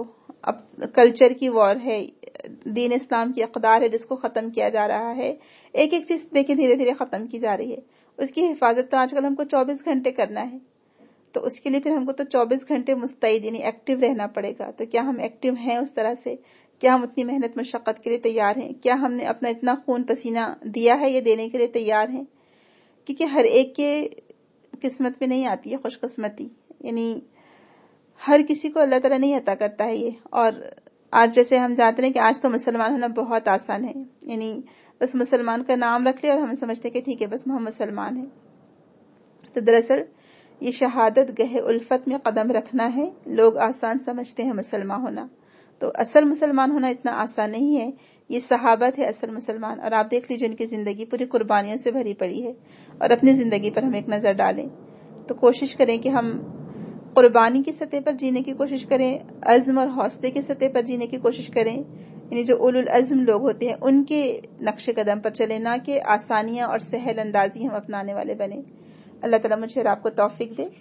اب کلچر کی وار ہے، دین اسلام کی اقدار ہے جس کو ختم کیا جا رہا ہے. ایک ایک چیز دیکھیں دھیرے دھیرے ختم کی جا رہی ہے. اس کی حفاظت تو آج کل ہم کو 24 گھنٹے کرنا ہے، تو اس کے لیے پھر ہم کو تو 24 گھنٹے مستعد یعنی ایکٹیو رہنا پڑے گا. تو کیا ہم ایکٹیو ہیں اس طرح سے؟ کیا ہم اتنی محنت مشقت کے لیے تیار ہیں؟ کیا ہم نے اپنا اتنا خون پسینہ دیا ہے، یہ دینے کے لیے تیار ہیں؟ کیونکہ ہر ایک کے قسمت میں نہیں آتی ہے خوش قسمتی، یعنی ہر کسی کو اللہ تعالیٰ نہیں عطا کرتا ہے یہ. اور آج جیسے ہم جانتے ہیں کہ آج تو مسلمان ہونا بہت آسان ہے، یعنی بس مسلمان کا نام رکھ لے اور ہم سمجھتے کہ ٹھیک ہے بس ہم مسلمان ہیں. تو دراصل یہ شہادت گہے الفت میں قدم رکھنا ہے. لوگ آسان سمجھتے ہیں مسلمان ہونا، تو اصل مسلمان ہونا اتنا آسان نہیں ہے. یہ صحابہ تھے اصل مسلمان، اور آپ دیکھ لیجیے ان کی زندگی پوری قربانیوں سے بھری پڑی ہے. اور اپنی زندگی پر ہم ایک نظر ڈالیں تو کوشش کریں کہ ہم قربانی کی سطح پر جینے کی کوشش کریں، عزم اور حوصلے کی سطح پر جینے کی کوشش کریں. یعنی جو اولو العزم لوگ ہوتے ہیں ان کے نقش قدم پر چلیں، نہ کہ آسانیاں اور سہل اندازی ہم اپنانے والے بنیں. اللہ تعالیٰ مجھے اور آپ کو توفیق دے.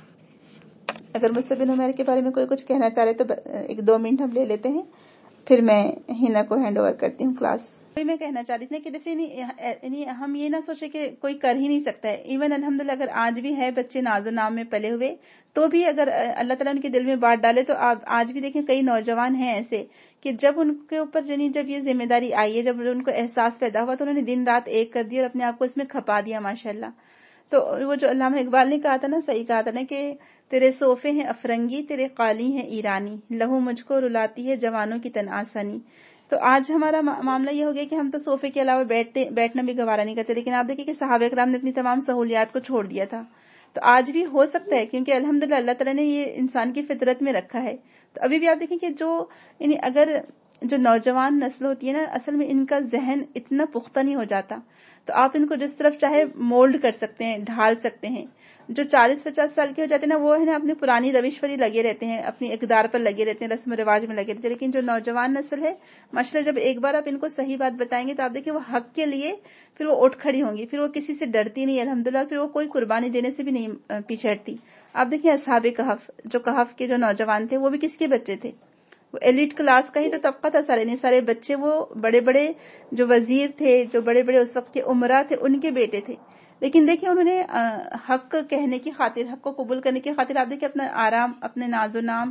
اگر مصعب بن عمیر کے بارے میں کوئی کچھ کہنا چاہ رہے تو 1-2 منٹ ہم لے لیتے ہیں، پھر میں ہنا کو ہینڈ اوور کرتی ہوں کلاس. میں کہنا چاہ رہی تھی کہ جیسے ہم یہ نہ سوچے کہ کوئی کر ہی نہیں سکتا ہے. ایون الحمدللہ اگر آج بھی ہے بچے ناز و نام میں پلے ہوئے، تو بھی اگر اللہ تعالیٰ ان کے دل میں بات ڈالے تو آج بھی دیکھیں کئی نوجوان ہیں ایسے کہ جب ان کے اوپر جب یہ ذمہ داری آئی ہے، جب ان کو احساس پیدا ہوا تو انہوں نے دن رات ایک کر دیا اور اپنے آپ کو اس میں کھپا دیا ماشاءاللہ. تو وہ جو علامہ اقبال نے کہا تھا نا، صحیح کہا تھا نا کہ تیرے صوفے ہیں افرنگی، تیرے قالی ہیں ایرانی، لہو مجھ کو رلاتی ہے جوانوں کی تن آسانی. تو آج ہمارا معاملہ یہ ہو گیا کہ ہم تو صوفے کے علاوہ بیٹھنا بھی گوارا نہیں کرتے. لیکن آپ دیکھیں کہ صحابہ کرام نے اپنی تمام سہولیات کو چھوڑ دیا تھا. تو آج بھی ہو سکتا ہے کیونکہ الحمدللہ اللہ تعالیٰ نے یہ انسان کی فطرت میں رکھا ہے. تو ابھی بھی آپ دیکھیں کہ یعنی اگر جو نوجوان نسل ہوتی ہے نا، اصل میں ان کا ذہن اتنا پختہ نہیں ہو جاتا، تو آپ ان کو جس طرف چاہے مولڈ کر سکتے ہیں، ڈھال سکتے ہیں. جو 40-50 سال کے ہو جاتے ہیں نا، وہ ہے نا اپنی پرانی روش پر ہی لگے رہتے ہیں، اپنی اقدار پر لگے رہتے ہیں، رسم و رواج میں لگے رہتے ہیں. لیکن جو نوجوان نسل ہے ماشاءاللہ، جب ایک بار آپ ان کو صحیح بات بتائیں گے تو آپ دیکھیں وہ حق کے لیے پھر وہ اٹھ کھڑی ہوں گی، پھر وہ کسی سے ڈرتی نہیں الحمدللہ، پھر وہ کوئی قربانی دینے سے بھی نہیں پیچھے ہٹتی. آپ دیکھیں اصحاب کہف کے جو نوجوان تھے وہ بھی کس کے بچے تھے؟ وہ ایلیٹ کلاس کا ہی تو طبقہ تھا. سارے بچے وہ بڑے بڑے جو وزیر تھے، جو بڑے بڑے اس وقت کے امراء تھے، ان کے بیٹے تھے. لیکن دیکھیں انہوں نے حق کہنے کی خاطر، حق کو قبول کرنے کی خاطر آپ دیکھیں اپنا آرام، اپنے ناز و نام،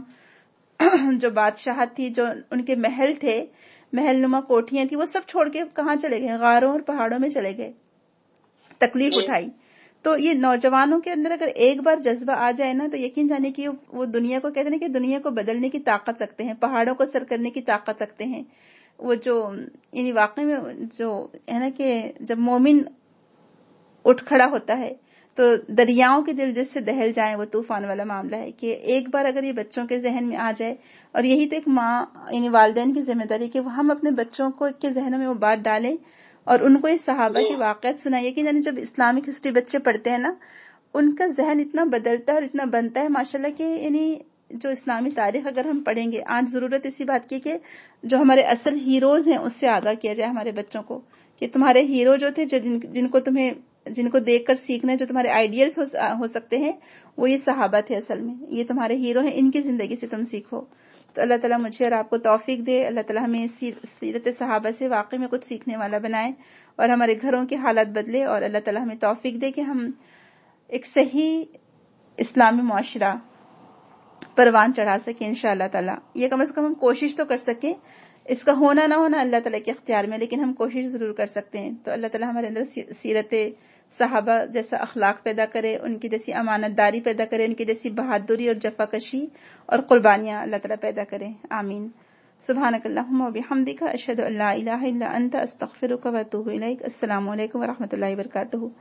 جو بادشاہت تھی، جو ان کے محل تھے، محل نما کوٹھیاں تھی، وہ سب چھوڑ کے کہاں چلے گئے؟ غاروں اور پہاڑوں میں چلے گئے، تکلیف اٹھائی. تو یہ نوجوانوں کے اندر اگر ایک بار جذبہ آ جائے نا تو یقین جانے کہ وہ دنیا کو کہتے ہیں کہ دنیا کو بدلنے کی طاقت رکھتے ہیں، پہاڑوں کو سر کرنے کی طاقت رکھتے ہیں. وہ جو یعنی واقعی میں جو ہے نا کہ جب مومن اٹھ کھڑا ہوتا ہے تو دریاؤں کے دل جس سے دہل جائیں، وہ طوفان والا معاملہ ہے. کہ ایک بار اگر یہ بچوں کے ذہن میں آ جائے، اور یہی تو ایک ماں یعنی والدین کی ذمہ داری کہ ہم اپنے بچوں کو کے ذہنوں میں وہ بات ڈالیں اور ان کو یہ صحابہ کی واقعات سنائیے. کہ یعنی جب اسلامک ہسٹری بچے پڑھتے ہیں نا، ان کا ذہن اتنا بدلتا ہے اور اتنا بنتا ہے ماشاءاللہ کہ یعنی جو اسلامی تاریخ اگر ہم پڑھیں گے، آج ضرورت اسی بات کی کہ جو ہمارے اصل ہیروز ہیں اس سے آگاہ کیا جائے ہمارے بچوں کو، کہ تمہارے ہیرو جو تھے، جن کو دیکھ کر سیکھنا ہے، جو تمہارے آئیڈیلز ہو سکتے ہیں، وہ یہ صحابہ تھے. اصل میں یہ تمہارے ہیرو ہیں، ان کی زندگی سے تم سیکھو. تو اللہ تعالیٰ مجھے اور آپ کو توفیق دے. اللہ تعالیٰ ہمیں سیرت صحابہ سے واقعی میں کچھ سیکھنے والا بنائے اور ہمارے گھروں کے حالات بدلے. اور اللہ تعالیٰ ہمیں توفیق دے کہ ہم ایک صحیح اسلامی معاشرہ پروان چڑھا سکیں انشاءاللہ تعالیٰ. یہ کم از کم ہم کوشش تو کر سکیں. اس کا ہونا نہ ہونا اللہ تعالیٰ کے اختیار میں، لیکن ہم کوشش ضرور کر سکتے ہیں. تو اللہ تعالیٰ ہمارے اندر سیرت صحابہ جیسا اخلاق پیدا کرے، ان کی جیسی امانت داری پیدا کرے، ان کی جیسی بہادری اور جفا کشی اور قربانیاں اللہ تعالیٰ پیدا کرے. آمین. سبحانک اللہم و بحمدک، اشہد ان لا الہ الا انت، استغفرک و اتوب الیک. السلام علیکم و رحمۃ اللہ وبرکاتہ.